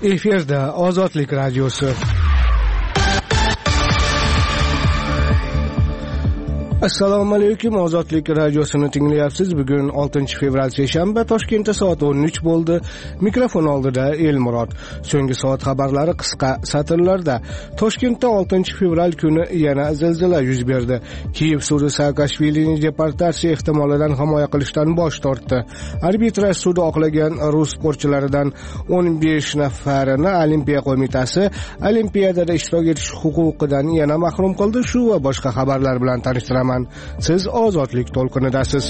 Efirda Ozodlik radiosi. Assalomu alaykum, Ozodlik radiosini tinglayapsiz. Bugun 6-fevral seshanba, Toshkentda soat 13 bo'ldi. Mikrofon oldida Elmurod. So'nggi soat xabarlari qisqa satrlarda. Toshkentda 6-fevral kuni yana zilzila yuz berdi. Kiyev sudi Saakashvilining deportatsiya ehtimolidan himoya qilishdan bosh tortdi. Arbitraj sudi oqlagan rus sportchilaridan 15 nafarini Olimpiya qo'mitasi Olimpiyadada ishtirok etish huquqidan yana mahrum qildi. Shu va boshqa xabarlar bilan tanishtiraman. Siz Ozodlik to'lqinidasiz.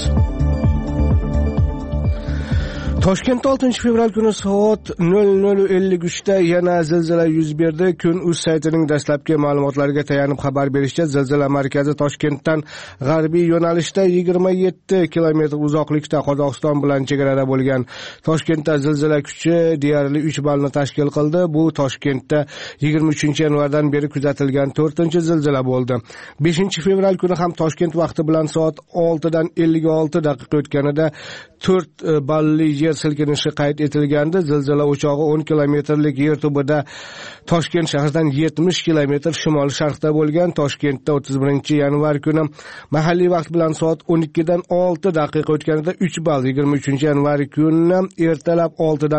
Toshkentda 6-fevral kuni soat 00:53 da yana zilzila yuz berdi. Kun.uz saytining dastlabki ma'lumotlariga tayanib xabar berishicha, zilzila markazi Toshkentdan g'arbiy yo'nalishda 27 kilometr uzoqlikda Qozog'iston bilan chegarada bo'lgan. Toshkentda zilzila kuchi deyarli 3 ballni tashkil qildi. Bu Toshkentda 23-yanvardan beri kuzatilgan 4-zilzila bo'ldi. 5-fevral kuni ham Toshkent vaqti bilan soat 6:56 o'tganida 4 balli yer silkinishi qayd etilgandi. Zilzila o'chog'i 10 kilometrlik yer tubida Toshkent shahridan 70 kilometr shimol-sharqda bo'lgan. Toshkentda 31-yanvar kuni mahalliy vaqt bilan soat 12:06 o'tganida 3 ball, 23-yanvar kuni ertalab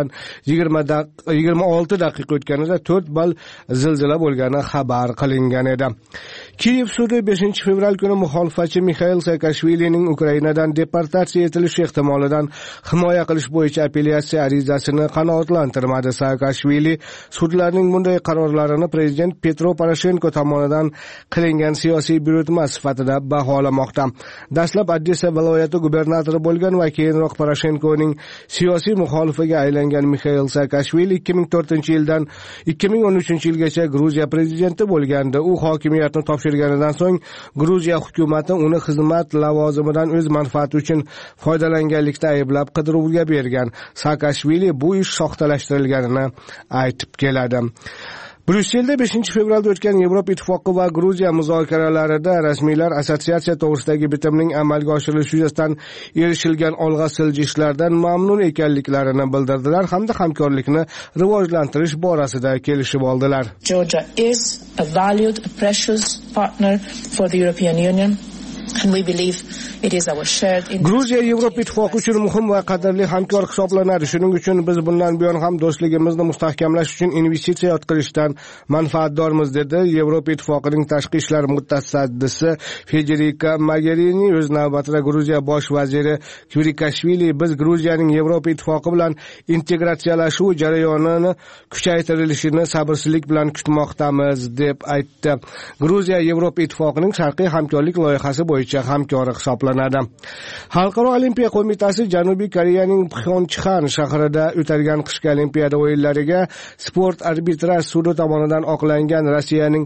26 o'tganida 4 ball zilzila bo'lgani xabar qilingan edi. Kiyev sudi 5-fevral kuni muxolifatchi Mixail Saakashvilining Ukrainadan deportatsiya etilishi ehtimolidan himoya qilish bo'yicha apellyatsiya arizasini qanoatlantirmadi. Saakashvili sudlarning bunday qarorlarini prezident Petro Poroshenko tomonidan qilingan siyosiy buyurtma sifatida baholamoqda. Dastlab Odessa viloyati gubernatori bo'lgan va keyinroq Poroshenkoning siyosiy muxolifiga aylangan Mixail Saakashvili 2004-yildan 2013-yilgacha Gruziya prezidenti bo'lgandi. U hokimiyatni topshirganidan so'ng Gruziya hukumati uni xizmat lavozimidan o'z manfaati uchun foydalanganlikda ayblab qidiruvga bergan. Saakashvili bu ish soxtalashtirilganini aytib keladi. Bryusselda 5-fevralda o'tgan Yevropa Ittifoqi va Gruziya muzokaralarida rasmiylar assotsiatsiya to'g'risidagi bitimning amalga oshirilishi yuzasidan erishilgan olg'a siljishlardan mamnun ekanliklarini bildirdilar hamda hamkorlikni rivojlantirish borasida kelishib oldilar. Georgia is a valued, a precious partner for the European Union. And we believe it is our shared interest. Gruziya Yevropa Ittifoqi uchun muhim va qadrli hamkor hisoblanadi. Shuning uchun biz bundan buyon ham do'stligimizni mustahkamlash uchun investitsiya qilishdan manfaatdormiz, dedi Yevropa Ittifoqining tashqi ishlar mutasaddisi Federika Mogherini. O'z navbatida Gruziya bosh vaziri Kvirikashvili biz Gruziyaning Yevropa Ittifoqi bilan integratsiyalashuv jarayonini kuchaytirilishini sabrsizlik bilan kutmoqdamiz, deb aytdi. Gruziya Yevropa Ittifoqining sharqiy hamkorlik loyihasi bo'yicha hamkori hisoblanadi. Xalqaro olimpiya qo'mitasi Janubiy Koreyaning Pxyonchxan shahrida o'tadigan qishki olimpiada o'yinlariga sport arbitraj sudi tomonidan oqlangan Rossiyaning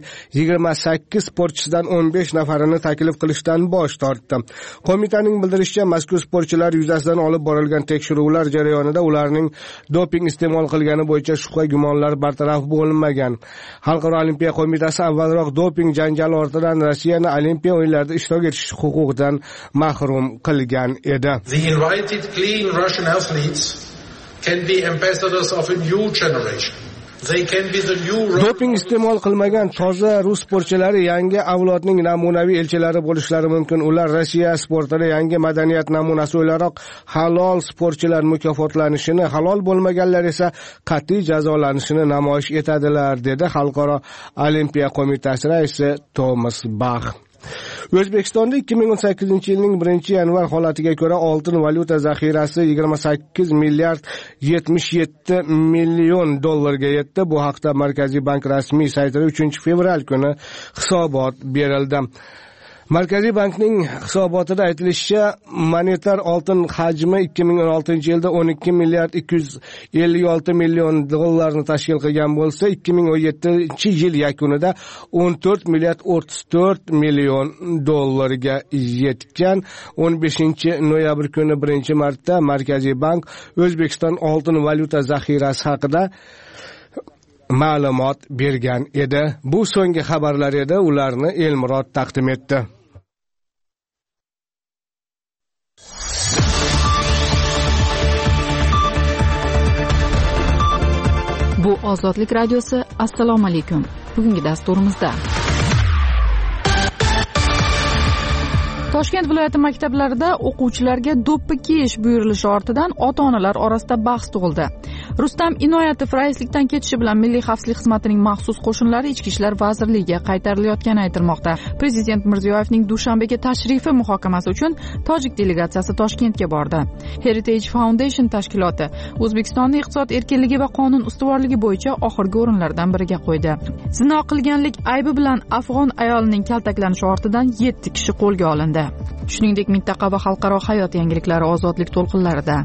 28 sportchisidan 15 nafarini taklif qilishdan bosh tortdi. Qo'mitaning bildirishicha, mazkur sportchilar yuzasidan olib borilgan tekshiruvlar jarayonida ularning doping iste'mol qilgani bo'yicha shubha gumonlar bartaraf bo'lmagan. Xalqaro olimpiya qo'mitasi avvalroq doping janjali ortidan Rossiyani olimpiya o'yinlarida ishtirok etish huquqidan mahrum qilgan edi. The invited clean Russian athletes can be ambassadors of a new generation. They can be the new doping iste'mol qilmagan toza rus sportchilari yangi avlodning namunaviy elchilari bo'lishlari mumkin. Ular Rossiya sportida yangi madaniyat namunasi o'laroq halol sportchilar mukofotlanishini, halol bo'lmaganlar esa qat'iy jazolanishini namoyish etadilar, dedi Xalqaro olimpiya qo'mitasi raisi Tomas Bach. O'zbekistonda 2018-yilning 1-yanvar holatiga ko'ra oltin valyuta zaxirasi 28 milliard 77 million dollarga yetdi. Bu haqda Markaziy bank rasmiy saytida 3-fevral kuni hisobot berildi. Markaziy bankning hisobotida aytilishicha, monetar oltin hajmi 2016-yilda 12 milliard 256 million dollarni tashkil qilgan bo'lsa, 2017-yil yakunida 14 milliard 34 million dollarga yetgan. 15-noyabr kuni 1-marta Markaziy bank O'zbekiston oltin valyuta zaxirasi haqida ma'lumot bergan edi. Bu so'nggi xabarlar edi, ularni Elmurod taqdim etdi. Bu Ozodlik radiosi. Assalomu alaykum. Bugungi dasturimizda Toshkent viloyati maktablarida o'quvchilarga do'ppi kiyish buyurilishi ortidan ota-onalar orasida bahs tug'ildi. Rustam Inoyatov raislikdan ketishi bilan Milliy xavfsizlik xizmatining maxsus qo'shinlari Ichki ishlar vazirligiga qaytarilayotgani aytilmoqda. Prezident Mirziyoyevning Dushanbega tashrifi muhokamasi uchun tojik delegatsiyasi Toshkentga bordi. Heritage Foundation tashkiloti O'zbekistonning iqtisod erkinligi va qonun ustuvorligi bo'yicha oxirgi o'rinlardan biriga qo'ydi. Zino qilganlik aybi bilan afg'on ayolining kaltaklanishi ortidan 7 kishi qo'lga olindi. Shuningdek, mintaqa va xalqaro hayot yangiliklari ozodlik to'lqinlarida.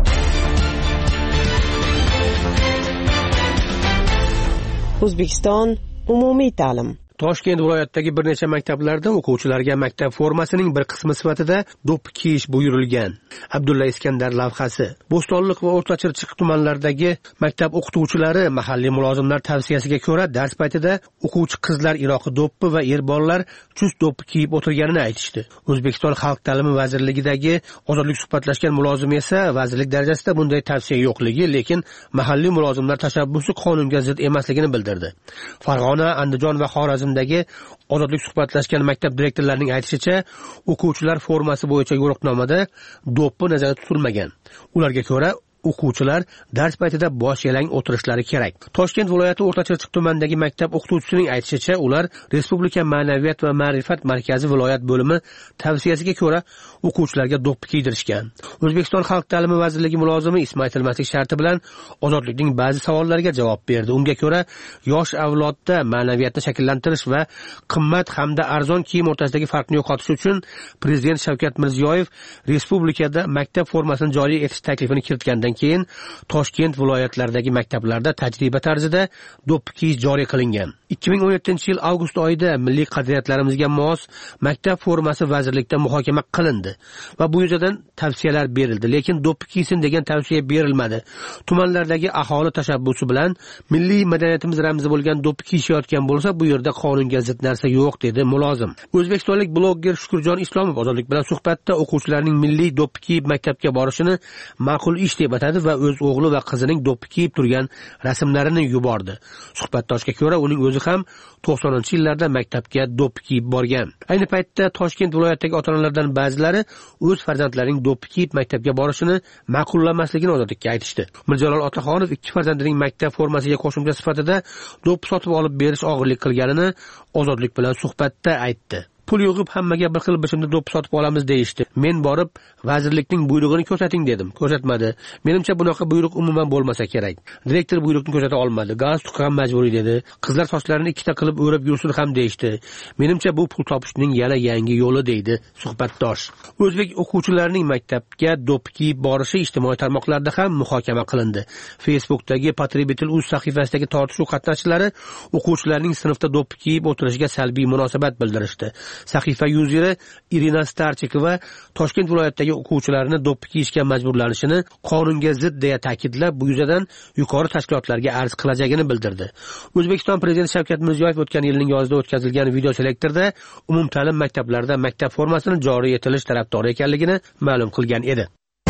O'zbekiston umumiy ta'lim. Toshkent viloyatidagi bir necha maktablarda o'quvchilarga maktab formasining bir qismi sifatida do'ppi kiyish buyurilgan. Abdulla Iskandar lavhasi. Bo'stonliq va O'rta Chirchiq tumanlaridagi maktab o'qituvchilari mahalliy mulozimlar tavsiyasiga ko'ra dars paytida o'quvchi qizlar iroqi do'ppi va er bolalar chust do'ppi kiyib o'tirganini aytishdi. O'zbekiston Xalq ta'limi vazirligidagi ozodlik suhbatlashgan mulozim esa vazirlik darajasida bunday tavsiya yo'qligi, lekin mahalliy mulozimlar tashabbusi qonunga zid emasligini bildirdi. Farg'ona, Andijon va Xorazmdagi ozodlik suhbatlashgan maktab direktorlarining aytishicha, o'quvchilar formasi bo'yicha yo'riqnomada do'ppi nazarda tutilmagan. Ularga ko'ra o'quvchilar dars paytida bosh yalang o'tirishlari kerak. Toshkent viloyati O'rta Chirchiq tumanidagi maktab o'qituvchisining aytishicha, ular Respublika Ma'naviyat va ma'rifat markazi viloyat bo'limi tavsiyasiga ko'ra o'quvchilarga do'ppi kiydirishgan. O'zbekiston Xalq ta'limi vazirligi mulozimi ismaytilmaslik sharti bilan ozodlikning ba'zi savollariga javob berdi. Unga ko'ra, yosh avlodda ma'naviyatni shakllantirish va qimmat hamda arzon kiyim o'rtasidagi farqni yo'qotish uchun Prezident Shavkat Mirziyoyev respublikada maktab formasini joriy etish taklifini kiritgandan keyin Toshkent viloyatlaridagi maktablarda tajriba tarzida do'ppi kiyish joriy qilingan. 2017-yil avgust oyida milliy qadriyatlarimizga mos maktab formasi vazirlikda muhokama qilindi va bu yuzasidan tavsiyalar berildi, lekin do'ppi kiysin degan tavsiya berilmadi. Tumanlardagi aholi tashabbusi bilan milliy madaniyatimiz ramzi bo'lgan do'ppi kiyishayotgan bo'lsa, bu yerda qonunga zid narsa yo'q, dedi mulozim. O'zbekistonlik blogger Shukurjon Islomov ozodlik bilan suhbatda o'quvchilarning milliy do'ppi kiyib maktabga borishini ma'qul ish deb atadi va o'z o'g'li va qizining do'ppi kiyib turgan rasmlarini yubordi. Suhbatdoshga ko'ra, uning o'zi ham 90-yillarda maktabga do'ppi kiyib borgan. Ayni paytda Toshkent viloyatidagi ota-onalardan ba'zilari o'z farzandlarining do'ppi kiyib maktabga borishini ma'qullamasligini ozodlikka aytishdi. Mirjalol Otaxonov ikki farzandining maktab formasiga qo'shimcha sifatida do'ppi sotib olib berish og'irlik qilganini ozodlik bilan suhbatda aytdi. Pul yo'g'ib hammaga bir xil bichimda do'ppi sotib olamiz deyishdi. Men borib vazirlikning buyrug'ini ko'rsating dedim. Ko'rsatmadi. Menimcha bunaqa buyruq umuman bo'lmasa kerak. Direktor buyruqni ko'rsata olmadi. Galstuk ham majburiy dedi. Qizlar sochlarini ikkita qilib o'rab yursin ham deyishdi. Menimcha bu pul topishning yana yangi yo'li, deydi suhbatdosh. O'zbek o'quvchilarining maktabga do'ppi kiyib borishi ijtimoiy tarmoqlarda ham muhokama qilindi. Facebookdagi Patribitil.uz sahifasidagi tortishuv qatnashchilari o'quvchilarning sinfda do'ppi kiyib o'tirishiga salbiy munosabat bildirishdi. Sahifa yuzeri Irina Starchikova Toshkent viloyatidagi o'quvchilarni do'ppi kiyishga majburlanishini qonunga zid deya ta'kidlab, bu yuzadan yuqori tashkilotlarga arz qilajagini bildirdi. O'zbekiston Prezidenti Shavkat Mirziyoyev o'tgan yilning yozida o'tkazilgan video selektorda umumta'lim maktablarida maktab formasini joriy etilish tarafdori ekanligini ma'lum qilgan edi.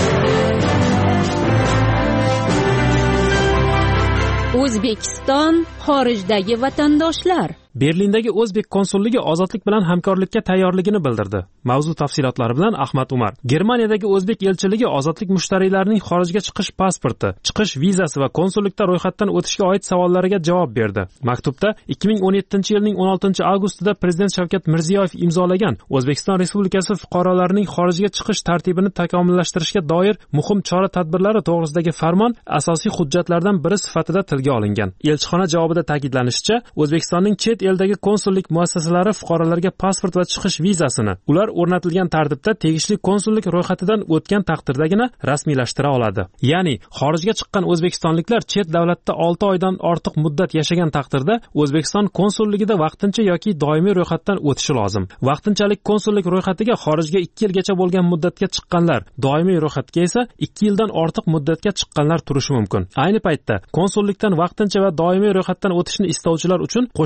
O'zbekiston xorijdagi vatandoshlar. Berlindagi o'zbek konsulligi ozodlik bilan hamkorlikka tayyorligini bildirdi. Mavzu tafsilotlari bilan Ahmad Umar. Germaniyadagi o'zbek elchiligi ozodlik mushtariylarining xorijga chiqish pasporti, chiqish vizasi va konsullikda ro'yxatdan o'tishga oid savollariga javob berdi. Maktubda 2017-yilning 16-avgustida Prezident Shavkat Mirziyoyev imzolagan O'zbekiston Respublikasi fuqarolarining xorijga chiqish tartibini takomillashtirishga doir muhim chora-tadbirlari to'g'risidagi farmon asosiy hujjatlardan biri sifatida tilga olingan. Elchixona javobida ta'kidlanishicha, O'zbekistonning chet eldagi konsullik muassasalari fuqarolarga pasport va chiqish vizasini ular o'rnatilgan tartibda tegishli konsullik ro'yxatidan o'tgan taqdirdagina rasmiylashtira oladi. Ya'ni xorijga chiqqan o'zbekistonliklar chet davlatda 6 oydan ortiq muddat yashagan taqdirda O'zbekiston konsulligida vaqtincha yoki doimiy ro'yxatdan o'tishi lozim. Vaqtinchalik konsullik ro'yxatiga xorijga 2 yilgacha bo'lgan muddatga chiqqanlar, doimiy ro'yxatga esa 2 yildan ortiq muddatga chiqqanlar turishi mumkin. Ayni paytda konsullikdan vaqtincha va doimiy ro'yxatdan o'tishni istovchilar uchun qo'shimcha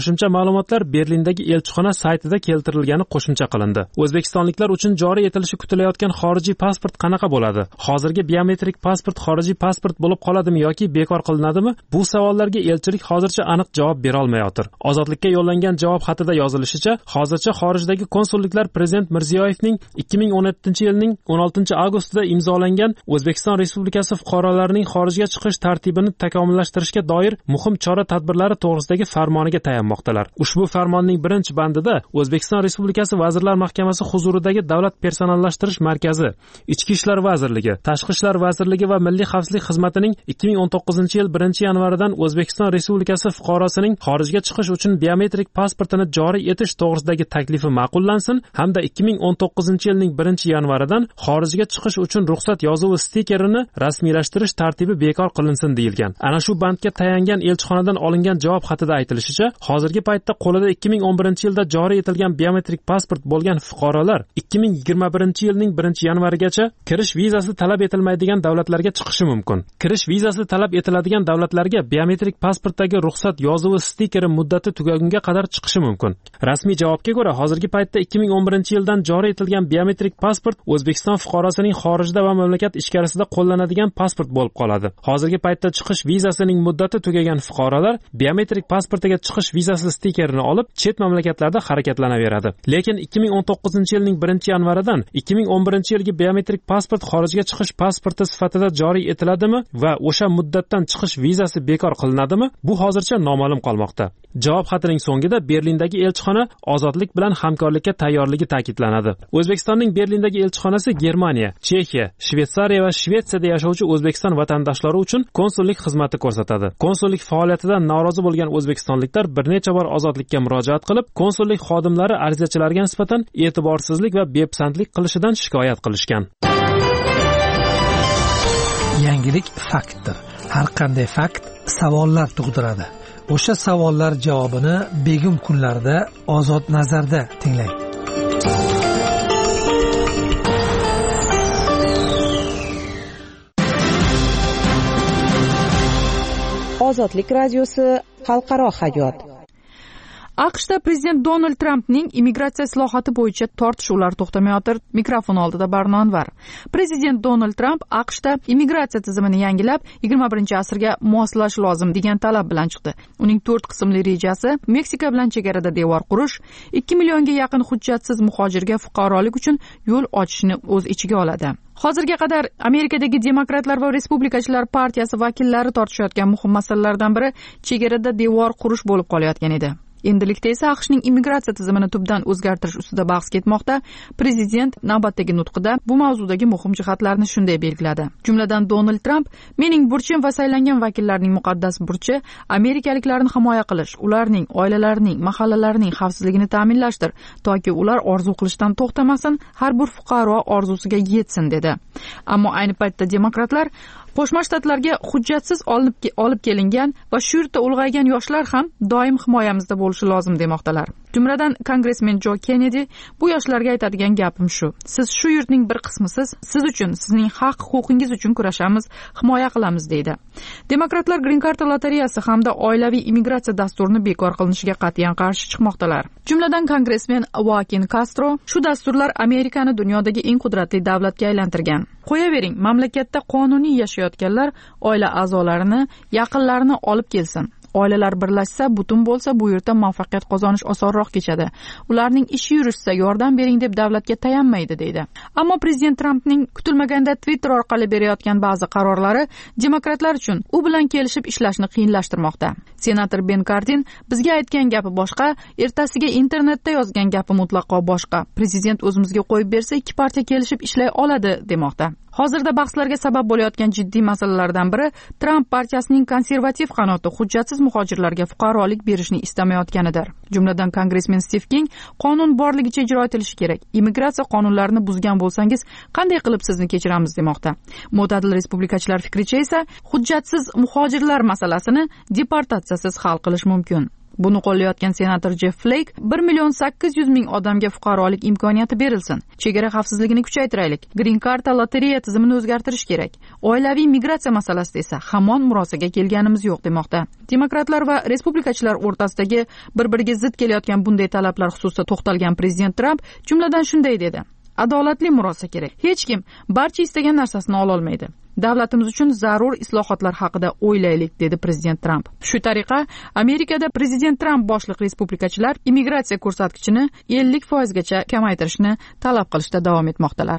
ma'lumotlar Berlindagi elchixona saytida keltirilgani qo'shimcha qilindi. O'zbekistonliklar uchun joriy etilishi kutilayotgan xorijiy pasport qanaqa bo'ladi? Hozirgi biometrik pasport xorijiy pasport bo'lib qoladimi yoki bekor qilinadimi? Bu savollarga elchilik hozircha aniq javob bera olmayotir. Ozodlikka yo'llangan javob xatida yozilishicha, hozircha xorijdagi konsulliklar Prezident Mirziyoyevning 2017-yilning 16-avgustida imzolangan O'zbekiston Respublikasi fuqarolarining xorijga chiqish tartibini takomillashtirishga doir muhim chora-tadbirlari to'g'risidagi farmoniga tayanmoqdalar. Ushbu farmonning birinchi bandida O'zbekiston Respublikasi Vazirlar Mahkamasi huzuridagi Davlat personallashtirish markazi, Ichki ishlar vazirligi, Tashqi ishlar vazirligi va Milliy xavfsizlik xizmatining 2019-yil 1-yanvaridan O'zbekiston Respublikasi fuqarosining xorijga chiqish uchun biometrik pasportini joriy etish to'g'risidagi taklifi ma'qullansin hamda 2019-yilning 1-yanvaridan xorijga chiqish uchun ruxsat yozuvi stikerini rasmiylashtirish tartibi bekor qilinsin deyilgan. Ana shu bandga tayangan elchixonadan olingan javob xatida aytilishicha, hozirgi paytda qo'lida 2011-yilda joriy etilgan biometrik pasport bo'lgan fuqarolar 2021-yilning 1-yanvarigacha kirish vizasi talab etilmaydigan davlatlarga chiqishi mumkin. Kirish vizasi talab etiladigan davlatlarga biometrik pasportdagi ruxsat yozuvi stikeri muddati tugagunga qadar chiqishi mumkin. Rasmiy javobga ko'ra, hozirgi paytda 2011-yildan joriy etilgan biometrik pasport O'zbekiston fuqarosining xorijda va mamlakat ichkarisida qo'llanadigan pasport bo'lib qoladi. Hozirgi paytda chiqish vizasining muddati tugagan fuqarolar biometrik pasportiga chiqish vizasi stikerini olib, chet mamlakatlarda harakatlanaveradi. Lekin 2019-yilning 1-yanvaridan 2011-yilgi biometrik pasport xorijga chiqish pasporti sifatida joriy etiladimi va o'sha muddatdan chiqish vizasi bekor qilinadimi? Bu hozircha noma'lum qolmoqda. Javob xatining so'ngida Berlindagi elchixona ozodlik bilan hamkorlikka tayyorligi ta'kidlanadi. O'zbekistonning Berlindagi elchixonasi Germaniya, Chexiya, Shveysariya va Shvetsiyada yashovchi O'zbekiston vatandoshlari uchun konsullik xizmati ko'rsatadi. Konsullik faoliyatidan norozi bo'lgan o'zbekistonliklar bir necha bor ozodlikka murojaat qilib, konsullik xodimlari arizachilarga nisbatan e'tiborsizlik va bepisandlik qilishidan shikoyat qilishgan. Yangilik faktdir. Har qanday fakt savollar tug'diradi. O'sha savollar javobini begim kunlarda Ozod nazarda tinglang. Ozodlik radiosi xalqaro hayot. AQShda prezident Donald Trampning immigratsiya islohoti bo'yicha tortishuvlar to'xtamayotir. Mikrofon oldida Barno Anvar. Prezident Donald Tramp AQShda immigratsiya tizimini yangilab, 21-asrga moslash lozim degan talab bilan chiqdi. Uning 4 qismli rejasi Meksika bilan chegarada devor qurish, 2 millionga yaqin hujjatsiz muhojirga fuqarolik uchun yo'l ochishni o'z ichiga oladi. Hozirga qadar Amerikadagi demokratlar va respublikachilar partiyasi vakillari tortishayotgan muhim masalalardan biri chegarada devor qurish bo'lib qolayotgan edi. Endilikda esa AQShning immigratsiya tizimini tubdan o'zgartirish ustida bahs ketmoqda. Prezident navbatdagi nutqida bu mavzudagi muhim jihatlarni shunday belgiladi. Jumladan Donald Tramp: "Mening burchim va saylangan vakillarning muqaddas burchi amerikaliklarni himoya qilish, ularning oilalarining, mahallalarining xavfsizligini ta'minlashdir, toki ular orzu qilishdan to'xtamasin, har bir fuqaro orzusiga yetsin", dedi. Ammo ayni paytda demokratlar Qo'shma Shtatlarga hujjatsiz olib kelingan va shu yerda ulg'aygan yoshlar ham doim himoyamizda bo'lishi lozim demoqdalar. Jumladan kongressmen Jo Kennedy: "Bu yoshlarga aytadigan gapim shu. Siz shu yurtning bir qismisiz. Siz uchun, sizning haq-huquqingiz uchun kurashamiz, himoya qilamiz", deydi. Demokratlar Green Card lotereyasi hamda oilaviy immigratsiya dasturini bekor qilinishiga qat'iyan qarshi chiqmoqdalar. Jumladan kongressmen Joaquin Castro: "Shu dasturlar Amerikani dunyodagi eng qudratli davlatga aylantirgan. Qo'yavering, mamlakatda qonuniy yashayotganlar oila a'zolarini, yaqinlarini olib kelsin. Oilalar birlashsa, butun bo'lsa, bu yerda muvaffaqiyat qozonish osonroq kechadi. Ularning ishi yurishsa yordam bering deb davlatga tayanmaydi", deydi. Ammo prezident Trampning kutilmaganda Twitter orqali berayotgan ba'zi qarorlari demokratlar uchun u bilan kelishib ishlashni qiyinlashtirmoqda. Senator Ben Cardin: "Bizga aytgan gapi boshqa, ertasiga internetda yozgan gapi mutlaqo boshqa. Prezident o'zimizga qo'yib bersa, ikki partiya kelishib ishlay oladi", demoqda. Hozirda bahslarga sabab bo'layotgan jiddiy masalalardan biri Tramp partiyasining konservativ qanoti hujjatsiz muhojirlarga fuqarolik berishni istamayotganidir. Jumladan kongressmen Steve King: "Qonun borligicha ijro etilishi kerak. Immigratsiya qonunlarini buzgan bo'lsangiz, qanday qilib sizni kechiramiz", demoqda. Mo'tadil respublikachilar fikricha esa hujjatsiz muhojirlar masalasini deportatsiyasiz hal qilish mumkin. Buni qo'llayotgan senator Jeff Flake 1,800,000 odamga fuqarolik imkoniyati berilsin. Chegara xavfsizligini kuchaytiraylik. Green Card lotereya tizimini o'zgartirish kerak. Oilaviy migratsiya masalasida esa hamon murosaga kelganimiz yo'q demoqda. Demokratlar va respublikachilar o'rtasidagi bir-biriga zid kelayotgan bunday talablar xususida to'xtalgan prezident Trump jumladan shunday dedi: adolatli murosa kerak. Hech kim barcha istagan narsasini ola olmaydi. Davlatimiz uchun zarur islohotlar haqida o'ylaylik, dedi prezident Trump. Shu tariqa Amerikada prezident Trump boshliq respublikachilar immigratsiya ko'rsatkichini 50% gacha kamaytirishni talab qilishda davom etmoqdalar.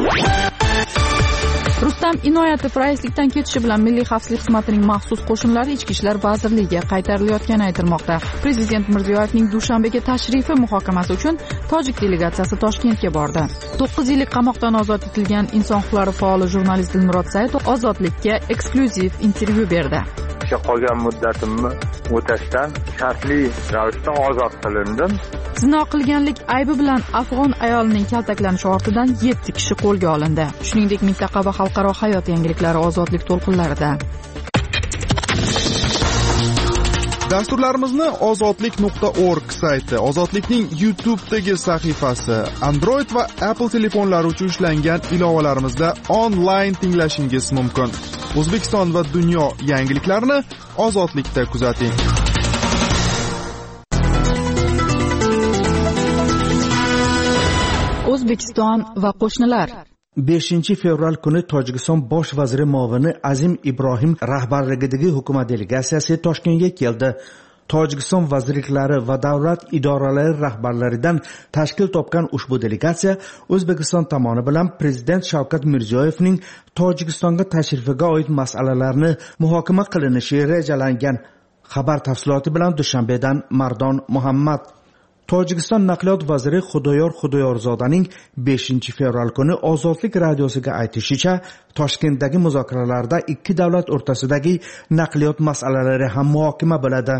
Rustam Inoyatov raislikdan ketishi bilan Milliy xavfsizlik xizmatining maxsus qo'shinlari Ichki ishlar vazirligiga qaytarilayotgani aytilmoqda. Prezident Mirziyoyevning Dushanbega tashrifi muhokamasi uchun tojik delegatsiyasi Toshkentga bordi. 9 yillik qamoqdan ozod etilgan inson huquqlari faoli jurnalist Dilmurod Saidov Ozodlikka eksklyuziv intervyu berdi. Qolgan muddatimni o'tashdan shartli ravishda ozod qilindim. Zino qilganlik aybi bilan afg'on ayolining kaltaklanishi ortidan 7 kishi qo'lga olindi. Shuningdek, mintaqa va xalqaro hayot yangiliklari ozodlik to'lqinlarida. Dasturlarimizni ozodlik.org sayti, Ozodlikning YouTube'dagi sahifasi, Android va Apple telefonlari uchun ishlangan ilovalarimizda onlayn tinglashingiz mumkin. O'zbekiston va dunyo yangiliklarini Ozodlikda kuzating. O'zbekiston va qo'shnilar. 5-fevral kuni Tojikiston bosh vaziri muovini Azim Ibrohim rahbarligidagi hukumat delegatsiyasi Toshkentga keldi. Tojikiston vazirliklari va davlat idoralari rahbarlaridan tashkil topgan ushbu delegatsiya O'zbekiston tomoni bilan prezident Shavkat Mirziyoyevning Tojikistonga tashrifiga oid masalalarni muhokama qilinishi rejalangan. Xabar tafsiloti bilan Dushanbedan Mardon Muhammad. Tojikiston naqliyot vaziri Xudoyor Xudoyorzodaning 5-fevral kuni Ozodlik radiosiga aytishicha, Toshkentdagi muzokaralarda ikki davlat o'rtasidagi naqliyot masalalari ham muhokama bo'ladi.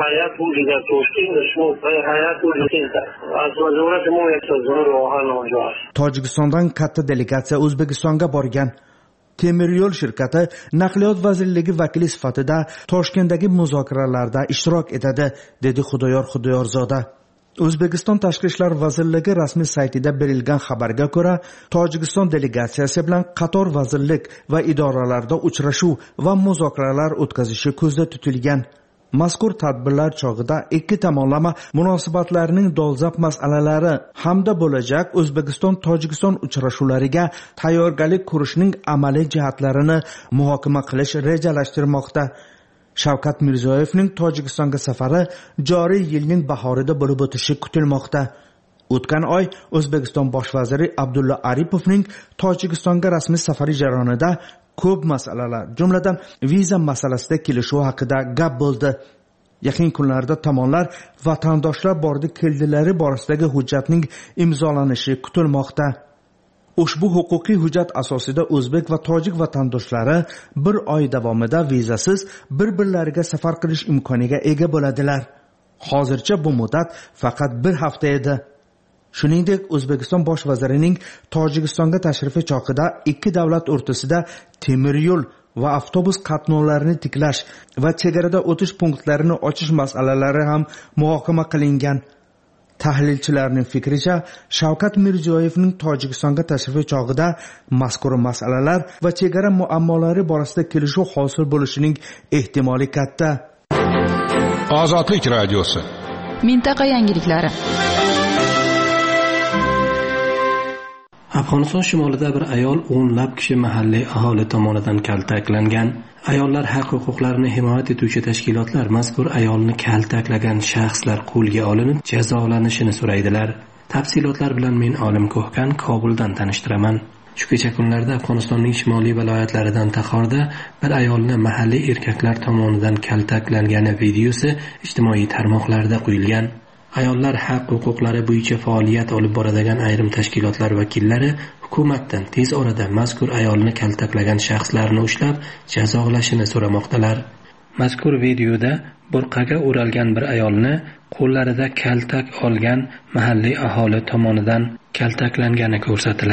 Tojikistondan katta delegatsiya O'zbekistonga borgan. Temir yo'l shirkati naqliyot vazirligi vakili sifatida Toshkentdagi muzokaralarda ishtirok etadi, dedi Xudoyor Xudoyorzoda. O'zbekiston Tashqi ishlar vazirligi rasmiy saytida berilgan xabarga ko'ra, Tojikiston delegatsiyasi bilan qator vazirlik va idoralarda uchrashuv va muzokaralar o'tkazishi ko'zda tutilgan. Mazkur tadbirlar chog'ida ikki tomonlama munosabatlarining dolzarb masalalari hamda bo'lajak O'zbekiston-Tojikiston uchrashuvlariga tayyorgarlik ko'rishning amaliy jihatlarini muhokama qilish rejalashtirilmoqda. Shavkat Mirziyoyevning Tojikistonga safari joriy yilning bahorida bo'lib o'tishi kutilmoqda. O'tgan oy O'zbekiston bosh vaziri Abdulla Aripovning Tojikistonga rasmiy safari jarayonida ko'p masalalar, jumladan viza masalasida kelishuv haqida gap bo'ldi. Yaqin kunlarda tomonlar vatandoshlar bordi keldilari borasidagi hujjatning imzolanishi kutilmoqda. Ushbu huquqiy hujjat asosida o'zbek va tojik vatandoshlari bir oy davomida vizasiz bir-birlariga safar qilish imkoniga ega bo'ladilar. Hozircha bu muddat faqat bir hafta edi. Shuningdek, O'zbekiston bosh vazirining Tojikistonga tashrifi chog'ida ikki davlat o'rtasida temir yo'l va avtobus qatnovlarini tiklash va chegarada o'tish punktlarini ochish masalalari ham muhokama qilingan. Tahlilchilarning fikricha, Shavkat Mirziyoyevning Tojikistonga tashrifi chog'ida mazkur masalalar va chegara muammolari borasida kelishuv hosil bo'lishining ehtimoli katta. Ozodlik radiosi. Mintaqa yangiliklari. Afg'oniston shimolida bir ayol o'nlab kishi mahalliy aholi tomonidan kaltaklangan. Ayollar haq-huquqlarini himoya etuvchi tashkilotlar mazkur ayolni kaltaklagan shaxslar qo'lga olinib, jazolanishini so'raydilar. Tafsilotlar bilan men Olim Ko'hkan Kobuldan tanishtiraman. Shu kecha kunlarda Afg'onistonning shimoliy viloyatlaridan Taxorda bir ayolni mahalliy erkaklar tomonidan kaltaklangani videosi ijtimoiy tarmoqlarda qo'yilgan. Ayollar haq-huquqlari bo'yicha faoliyat olib boradigan ayrim tashkilotlar vakillari hukumatdan tez orada mazkur ayolni kaltaklagan shaxslarni ushlab, jazolashini so'ramoqdalar. Mazkur videoda burqaga o'ralgan bir ayolni qo'llarida kaltak olgan mahalliy aholi tomonidan kaltaklangani ko'rsatiladi.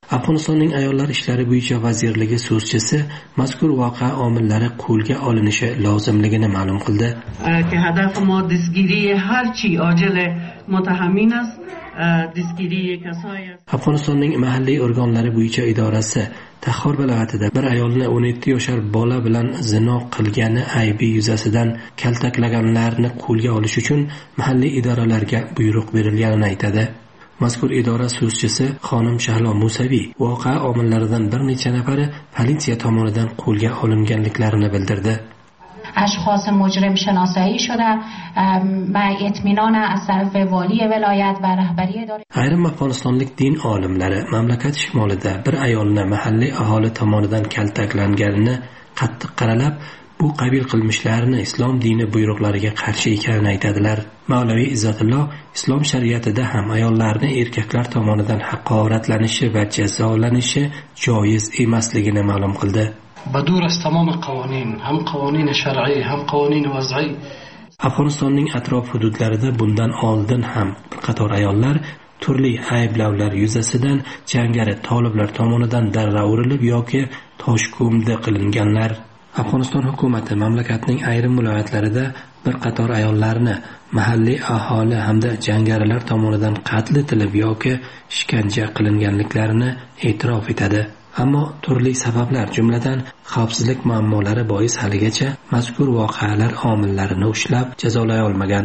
Afg'onistonning ayollar ishlari bo'yicha vazirligi so'zchisi mazkur voqea omillari qo'lga olinishi lozimligini ma'lum qildi. که هدف ما دستگیری هر چی عاجل متهمین است. Afg'onistonning mahalliy organlari bo'yicha idorasi Taxor viloyatida bir ayolni 17 yoshar bola bilan zino qilgani aybi yuzasidan kaltaklaganlarni qo'lga olish uchun mahalliy idoralarga buyruq berilganini aytadi. Mazkur idora so'zchisi xonim Shahlo Musaviy voqea omillaridan bir necha nafari politsiya tomonidan qo'lga olinganliklarini bildirdi. اشخاص مجرم شناسایی شده و اطمینان از طرف والی ولایت و رهبری اداره. Ayrim afg'onistonlik din olimlari mamlakat shimolida bir ayolni mahalliy aholi tomonidan kaltaklanganini qattiq qaralab, bu qabil qilmishlarini islom dini buyruqlariga qarshi ekanini aytadilar. Mavlaviy Izzatulloh islom shariatida ham ayollarning erkaklar tomonidan haqoratlanishi va jazolanishi joiz emasligini ma'lum qildi. بدور از تمام قوانین هم قوانین شرعی هم قوانین وضعی. Afg'onistonning atrof hududlarida bundan oldin ham bir qator ayollar turli ayblovlar yuzasidan jangari toliblar tomonidan darra urilib yoki toshko'mda qilinganlar. Afg'oniston hukumati mamlakatning ayrim viloyatlarida bir qator ayollarni mahalliy aholi hamda jangarilar tomonidan qatl etilib yoki ishkanja qilinganliklarini e'tirof etadi. Ammo turli sabablar, jumladan xavfsizlik muammolari bois haligacha mazkur voqealar omillarini ushlab jazolay olmagan.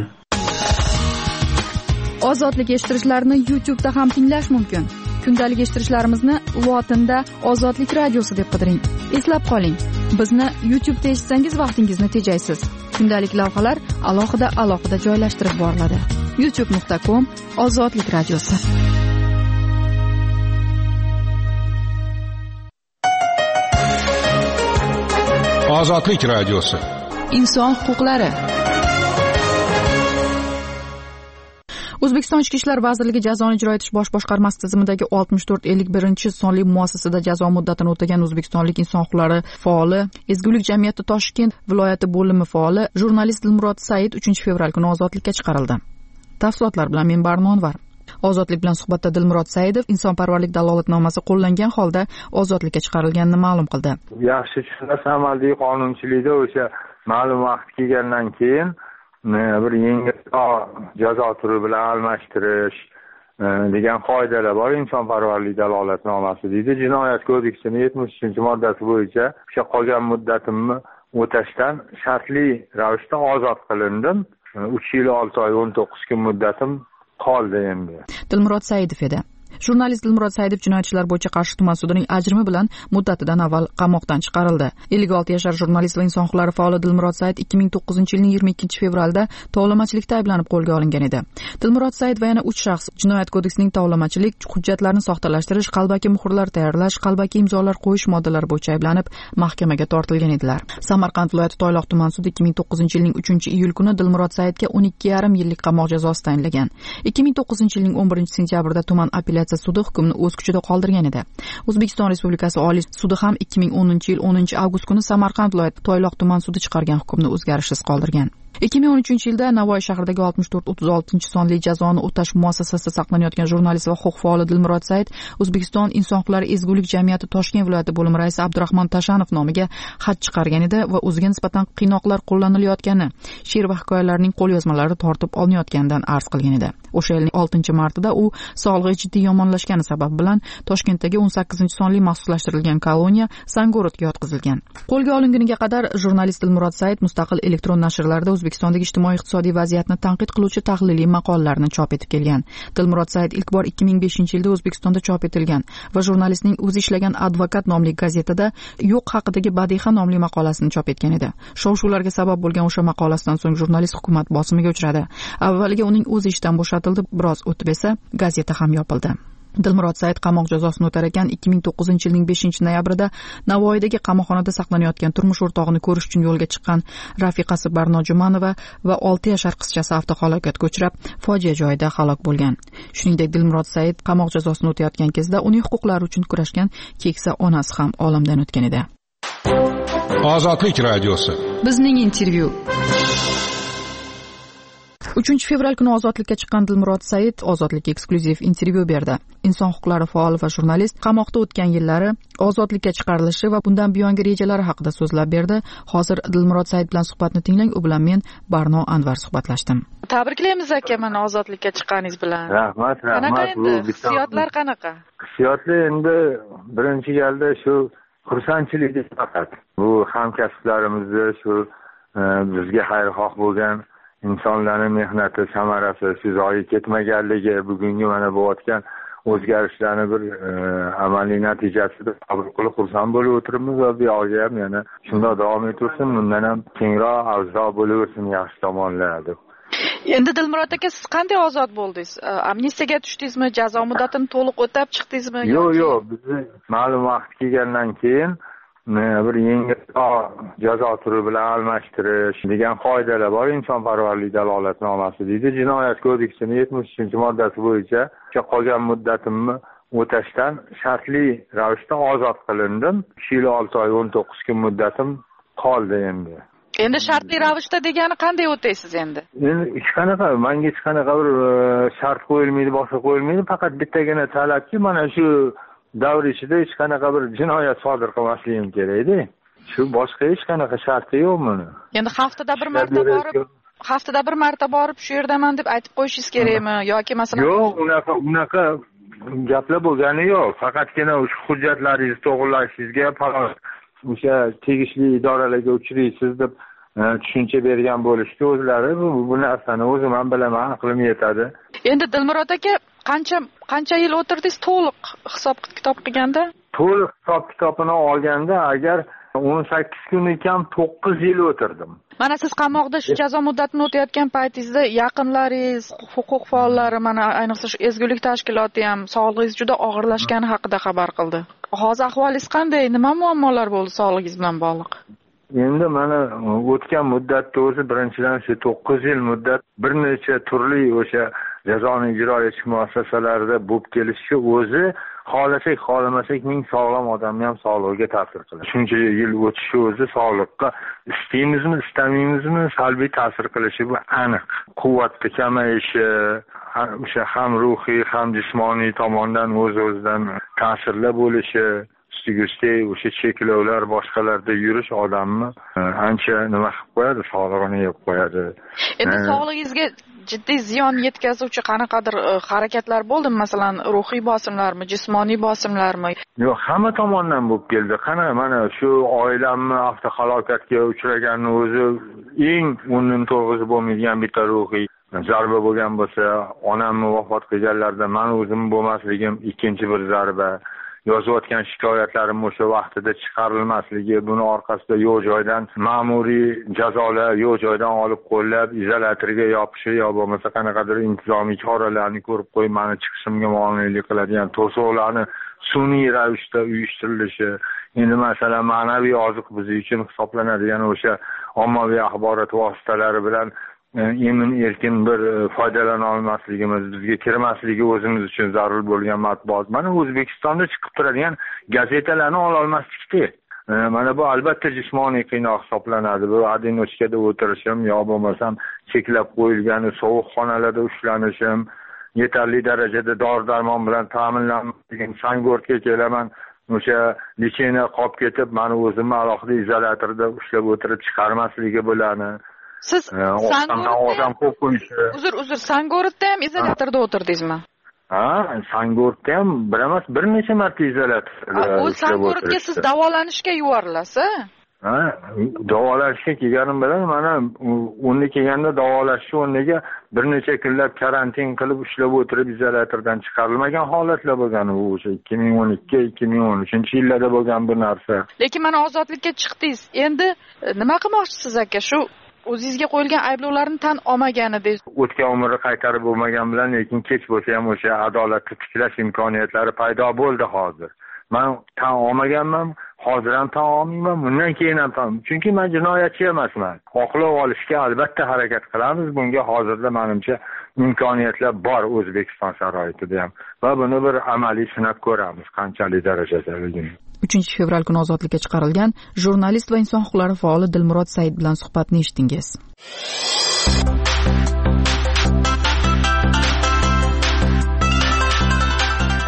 Ozodlik eshittirishlarni YouTube'da ham tinglash mumkin. Kundalik eshittirishlarimizni lotinda Ozodlik radiosi deb qidiring. Eslab qoling, bizni YouTube'da eshitsangiz vaqtingizni tejaysiz. Kundalik lavhalar alohida joylashtirib boriladi. youtube.com/Ozodlik radiosi. Ozodlik radiosi. Inson huquqlari. O'zbekiston Ichki ishlar vazirligi jazoni ijro etish bosh boshqarmasi tizimidagi 6451 sonli muassasada jazo muddatini o'tagan o'zbekistonlik inson huquqlari faoli, Ezgulik jamiyati Toshkent viloyati bo'limi faoli jurnalist Dilmurod Said 3-fevral kuni ozodlikka chiqarildi. Tafsilotlar bilan men Barnonvar. Ozodlik bilan suhbatda Dilmurod Saidov insonparvarlik dalolatnomasi qo'llangan holda ozodlikka chiqarilganini ma'lum qildi. Yaxshi tushunasiz, amaldagi qonunchilikda o'sha ma'lum vaqt kelgandan keyin bir yengil jazo turi bilan almashtirish degan qoidalar bor. Insonparvarlik dalolatnomasi deydi. Jinoyat kodeksining 73-moddasi bo'yicha o'sha qolgan muddatimni o'tashdan shartli ravishda ozod qilindim. 3 yil 6 oy 19 kun muddatim qoldi endi. Dilmurod Saidov edi. Jurnalist Dilmurod Saidov jinoyat ishlari bo'yicha Qarshi tuman sudining ajrimi bilan muddatidan avval qamoqdan chiqarildi. 56 yashar jurnalist va inson huquqlari faoli Dilmurod Said 2009-yilning 22-fevralda tovlamachilikda ayblanib qo'lga olingan edi. Dilmurod Said va yana 3 shaxs jinoyat kodeksining tovlamachilik, hujjatlarni soxtalashtirish, qalbaki muhrlar tayyorlash, qalbaki imzolar qo'yish moddalari bo'yicha ayblanib mahkamaga tortilgan edilar. Samarqand viloyati Toyloq tuman sudi 2009-yilning 3-iyul kuni Dilmurod Saidga 12,5 yillik qamoq jazosi tayinlagan. 2009-yilning 11-sentyabrda tuman apellyatsiya sudi hukmni o'z kuchida qoldirgan edi. O'zbekiston Respublikasi Oliy sudi ham 2010-yil 10-avgust kuni Samarqand viloyati Toyloq tuman sudi chiqargan hukmni o'zgarishsiz qoldirgan. 2013-yilda Navoiy shahridagi 64-36 sonli jazoni o'tash muassasasida saqlanayotgan jurnalist va huquq faoli Dilmurod Said O'zbekiston inson huquqlari Ezgulik jamiyati Toshkent viloyati bo'limi raisi Abdurahmon Tashanov nomiga xat chiqargan edi va o'ziga nisbatan qiynoqlar qo'llanilayotgani, she'r va hikoyalarning qo'lyozmalari tortib olinayotganidan arz qilgan edi. O'sha yilning 6-martida u sog'lig'i jiddiy yomonlashgani sabab bilan Toshkentdagi 18-sonli maxsuslashtirilgan koloniya Sangorodga yotqizilgan. Qo'lga olinguniga qadar jurnalist Dilmurod Said mustaqil elektron nashrlarda O'zbekistondagi ijtimoiy-iqtisodiy vaziyatni tanqid qiluvchi tahliliy maqolalarni chop etib kelgan. Dilmurod Said ilk bor 2005-yilda O'zbekistonda chop etilgan va jurnalistning o'zi ishlagan Advokat nomli gazetada yo'q haqidagi Badiha nomli maqolasini chop etgan edi. Shov-shuvlarga sabab bo'lgan o'sha maqolasidan so'ng jurnalist hukumat bosimiga uchradi. Avvaliga uning o'zi ishdan bo'shatildi, biroz o'tib esa gazeta ham yopildi. Dilmurod Said qamoq jazosini o'tar ekan 2009-yilning 5-noyabrida Navoiydagi qamoqxonada saqlanayotgan turmush o'rtog'ini ko'rish uchun yo'lga chiqqan rafiqasi Barno Jumanova va 6 yashar qizchasi avtohalokatga uchrab, fojia joyida halok bo'lgan. Shuningdek, Dilmurod Said qamoq jazosini o'tayotgan kezda uning huquqlari uchun kurashgan keksa onasi ham olamdan o'tgan edi. Ozodlik radiosi. Bizning intervyu. 3 fevral kuni ozodlikka chiqqan Dilmurod Said Ozodlik eksklyuziv intervyu berdi. Inson huquqlari faoli va jurnalist qamoqda o'tgan yillari, ozodlikka chiqarilishi va bundan buyongi rejalari haqida so'zlab berdi. Hozir Dilmurod Said bilan suhbatni tinglang. U bilan men Barno Anvar suhbatlashdim. Tabriklaymiz aka, mana ozodlikka chiqqaningiz bilan. Rahmat. Qanaqa endi? Hissiyotlar qanaqa? Hissiyotlar endi birinchi galda shu xursandchilik faqat. Bu hamkasblarimizni shu bizga xayrixoh bo'lgan insonlarning mehnati samarasi shu zoyi ketmaganligi, bugungi mana bo'layotgan o'zgarishlarni bir amaliy natijasida qabul qilib xursand bo'lib o'tiribmiz va bu yoqga ham yana shunday davom etaversin, bundan ham kengroq avzo bo'laversin, yaxshi tomonlar deb. Endi Dilmurod aka, siz qanday ozod bo'ldingiz? Amnistiyaga tushdingizmi? Jazo muddatini to'liq o'tab chiqdingizmi? Yo'q, bizni ma'lum vaqt kelgandan keyin bir yengilroq jazo turi bilan almashtirish degan qoidalar bor. Insonparvarlik dalolatnomasi deydi. Jinoyat kodeksining 73-moddasi bo'yicha qolgan muddatimni o'tashdan shartli ravishda ozod qilindim. 2 yil 6 oy 19 kun muddatim qoldi endi. Endi shartli ravishda degani qanday o'taysiz endi? Endi hech qanaqa, menga hech qanaqa bir shart qo'yilmaydi, boshqa qo'yilmaydi. Faqat bittagina talabki, mana shu davr ichida hech qanaqa bir jinoyat sodir qilmasligim kerak-da. Shu boshqa hech qanaqa sharti yo'q buni. Endi haftada bir marta borib shu yerdaman deb aytib qo'yishingiz kerakmi yoki masalan? Yo'q, unaqa gaplar bo'lgani yo'q. Faqatgina o'sha hujjatlaringizni to'g'rilashingizga o'sha tegishli idoralarga uchraysiz deb tushuncha bergan bo'lishdi o'zlari. Bu narsani o'zim ham bilaman, aqlim yetadi. Endi Dilmurod aka, qancha yil o'tirdingiz to'liq hisob kitob qilganda? To'liq hisob kitobini olganda agar 18 kun ekan 9 yil o'tirdim. Mana siz qamoqda shu jazo muddatini o'tayotgan paytingizda yaqinlaringiz, huquq faollari, mana ayniqsa shu ezgulik tashkiloti ham sog'lig'ingiz juda og'irlashgani haqida xabar qildi. Hozir ahvolingiz qanday? Nima muammolar bo'ldi sog'lig'ingiz bilan bog'liq? Endi mana o'tgan muddatda o'zi birinchidan shu 9 yil muddat bir necha turli o'sha jazoni ijro etish muassasalarida bo'lib kelishi o'zi xohlasak xohlamasak ming sog'lom odamni ham sog'lig'iga ta'sir qiladi. Shuncha yil o'tishi o'zi sog'liqqa istaymizmi istamaymizmi salbiy ta'sir qilishi bu aniq. Quvvatni kamayishi, o'sha ham ruhiy ham jismoniy tomondan o'z-o'zidan ta'sirlar bo'lishi, ustiga o'sha cheklovlar boshqalarda yurish odamni ancha nima qilib qo'yadi, sog'lig'ini yeb qo'yadi. Endi sog'lig'ingizga jiddiy ziyon yetkazuvchi qanaqadir harakatlar bo'ldimi? Masalan, ruhiy bosimlarmi, jismoniy bosimlarmi? Yo'q, hamma tomondan bo'lib keldi. Qanaqa mana shu oilamni avtohalokatga uchraganni o'zi eng o'rnini to'g'ri bo'lmaydigan bitta ruhiy zarba bo'lgan bo'lsa, onamni vafot qilganlarda men o'zim bo'lmasligim ikkinchi bir zarba. Yozayotgan shikoyatlarim o'sha vaqtida chiqarilmasligi, buni orqasida yo'q joydan ma'muriy jazolar, yo'q joydan olib qo'llab izolyatorga yopishi yo bo'lmasa qanaqadir intizomiy choralarni ko'rib qo'yib meni chiqishimga monelik qiladigan to'siqlarni sun'iy ravishda uyushtirilishi. Endi masalan ma'naviy oziq biz uchun hisoblanadigan o'sha ommaviy axborot vositalari bilan emin erkin bir foydalana olmasligimiz, bizga kirmasligi o'zimiz uchun zarur bo'lgan matbuot. Mana O'zbekistonda chiqib turadigan gazetalarni ola olmaslikda. Mana bu albatta jismoniy qiynoq hisoblanadi. Bu adinochkada o'tirishim yo bo'lmasam cheklab qo'yilgan sovuq xonalarda ushlanishim, yetarli darajada dori-darmon bilan ta'minlanmagan Sangortga kelaman. O'sha licheniya qolib ketib, meni o'zimni alohida izolyatorda ushlab o'tirib chiqarmasligi bo'ladi. Siz uzr, Sangortda ham izolyatorda o'tirdingizmi? Ha, Sangortda ham bir necha marta izolyatorda. U Sangortga siz davolanishga yuborilasiz? Ha, davolashga kelganim bilan mana unda kelganda davolashni o'rniga bir necha kunlab karantin qilib ushlab o'tirib izolyatordan chiqarilmagan holatlar bo'lgan u o'sha 2012-2013 yillarda bo'lgan bu narsa. Lekin mana ozodlikka chiqdingiz. Endi nima qilmoqchisiz aka? Shu o'zingizga qo'yilgan ayblovlarni tan olmaganidingiz. O'tgan umrni qaytarib bo'lmagan bilan, lekin kech bo'lsa ham o'sha adolatni tiklash imkoniyatlari paydo bo'ldi hozir. Men tan olmaganman, hozir ham tan olmayman, bundan keyin ham tan. Chunki men jinoyatchi emasman. Oqlov olishga albatta harakat qilamiz. Bunga hozirda menimcha imkoniyatlar bor O'zbekiston sharoitida ham. Va buni bir amaliy sinab ko'ramiz, qanchalik darajaligini. 3 fevral kuni ozodlikka chiqarilgan jurnalist va inson huquqlari faoli Dilmurod Said bilan suhbatni eshitdingiz.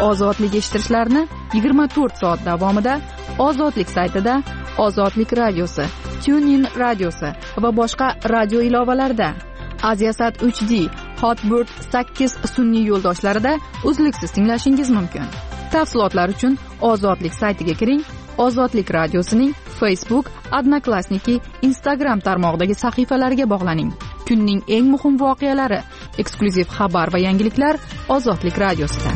ozodlik eshittirishlarini 24 soat davomida Ozodlik saytida, Ozodlik radiosi, TuneIn radiosi va boshqa radio ilovalarida, Aziasat HD, Hotbird 8 sun'iy yo'ldoshlarida uzluksiz tinglashingiz mumkin. Tafsilotlar uchun Ozodlik saytiga kiring. Ozodlik radiosining Facebook, Odnoklassniki, Instagram tarmog'idagi sahifalariga bog'laning. Kunning eng muhim voqealari, eksklyuziv xabar va yangiliklar Ozodlik radiosida.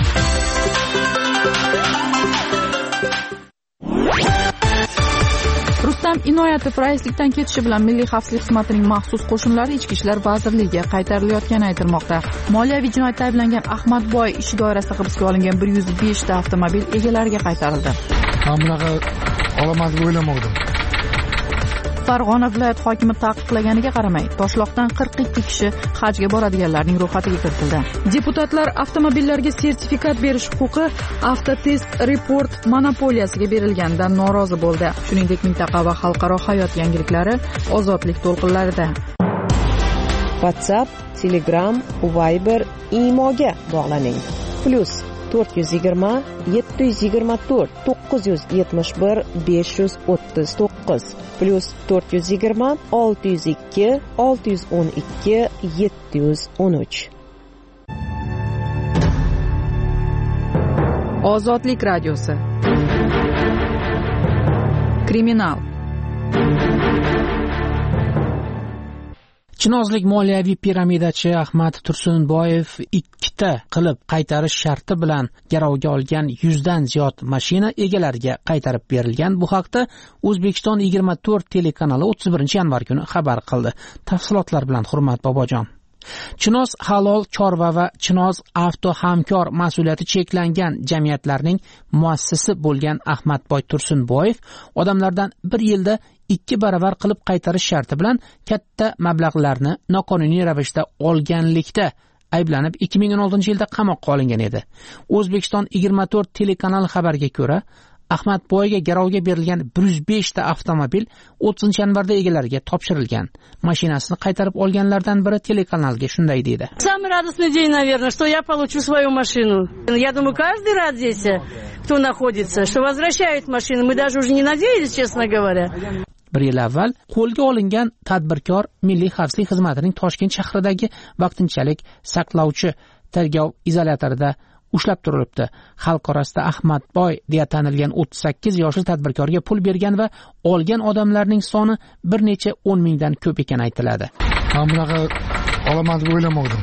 Rustam Inoyatov raislikdan ketishi bilan Milliy xavfsizlik xizmatining maxsus qo'shinlari Ichki ishlar vazirligiga qaytarilayotgani aytilmoqda. Moliyaviy jinoyatda ayblangan Ahmadboy ish doirasida hibsga olingan 105 ta avtomobil egalariga qaytarildi. Men bunaqa olaman deb o'ylamadim. Farg'ona viloyat hokimi taqiqlaganiga qaramay, Toshloqdan 42 kishi hajga boradiganlarning ro'yxatiga kiritildi. Deputatlar avtomobillarga sertifikat berish huquqi Avtotest Report monopoliyasiga berilganidan norozi bo'ldi. Shuningdek, mintaqa va xalqaro hayot yangiliklari Ozodlik to'lqinlarida. WhatsApp, Telegram, Viber, Imoga bog'laning. +420 724 971 539 +420 602 612 713. Ozodlik radiosi. Kriminal. Chinozlik moliyaviy piramidachi Ahmad Tursunboyev 2ta qilib qaytarish sharti bilan garovga olgan 100 dan ziyod mashina egalariga qaytarib berilgan. Bu haqda O'zbekiston 24 telekanali 31-yanvar kuni xabar qildi. Tafsilotlar bilan Hurmat Bobojon. Chinoz halol chorva va Chinoz avto hamkor mas'uliyati cheklangan jamiyatlarning muassisi bo'lgan Ahmadboy Tursunboyev odamlardan bir yilda 2 baravar qilib qaytarish sharti bilan katta mablag'larni noqonuniy ravishda olganlikda ayblanib 2016-yilda qamoqqa olingan edi. O'zbekiston 24 telekanali xabariga ko'ra, Ahmadboyga garovga berilgan 105 ta avtomobil 30-yanvarda egalariga topshirilgan. Mashinasini qaytarib olganlardan biri telekanalga shunday dedi. Самый радостный день, наверное, что я получу свою машину. Я думаю, каждый рад здесь, кто находится, что возвращают машину. Мы даже уже не надеялись, честно говоря. Bir yil avval qo'lga olingan tadbirkor Milliy xavfsizlik xizmatining Toshkent shahridagi vaqtinchalik saqlovchi tergov izolyatorida ushlab turilibdi. Xalq orasida Ahmadboy deya tanilgan 38 yoshli tadbirkorga pul bergan va olgan odamlarning soni bir necha 10 mingdan ko'p ekani aytiladi. Men bunaqa olaman deb o'ylamadim.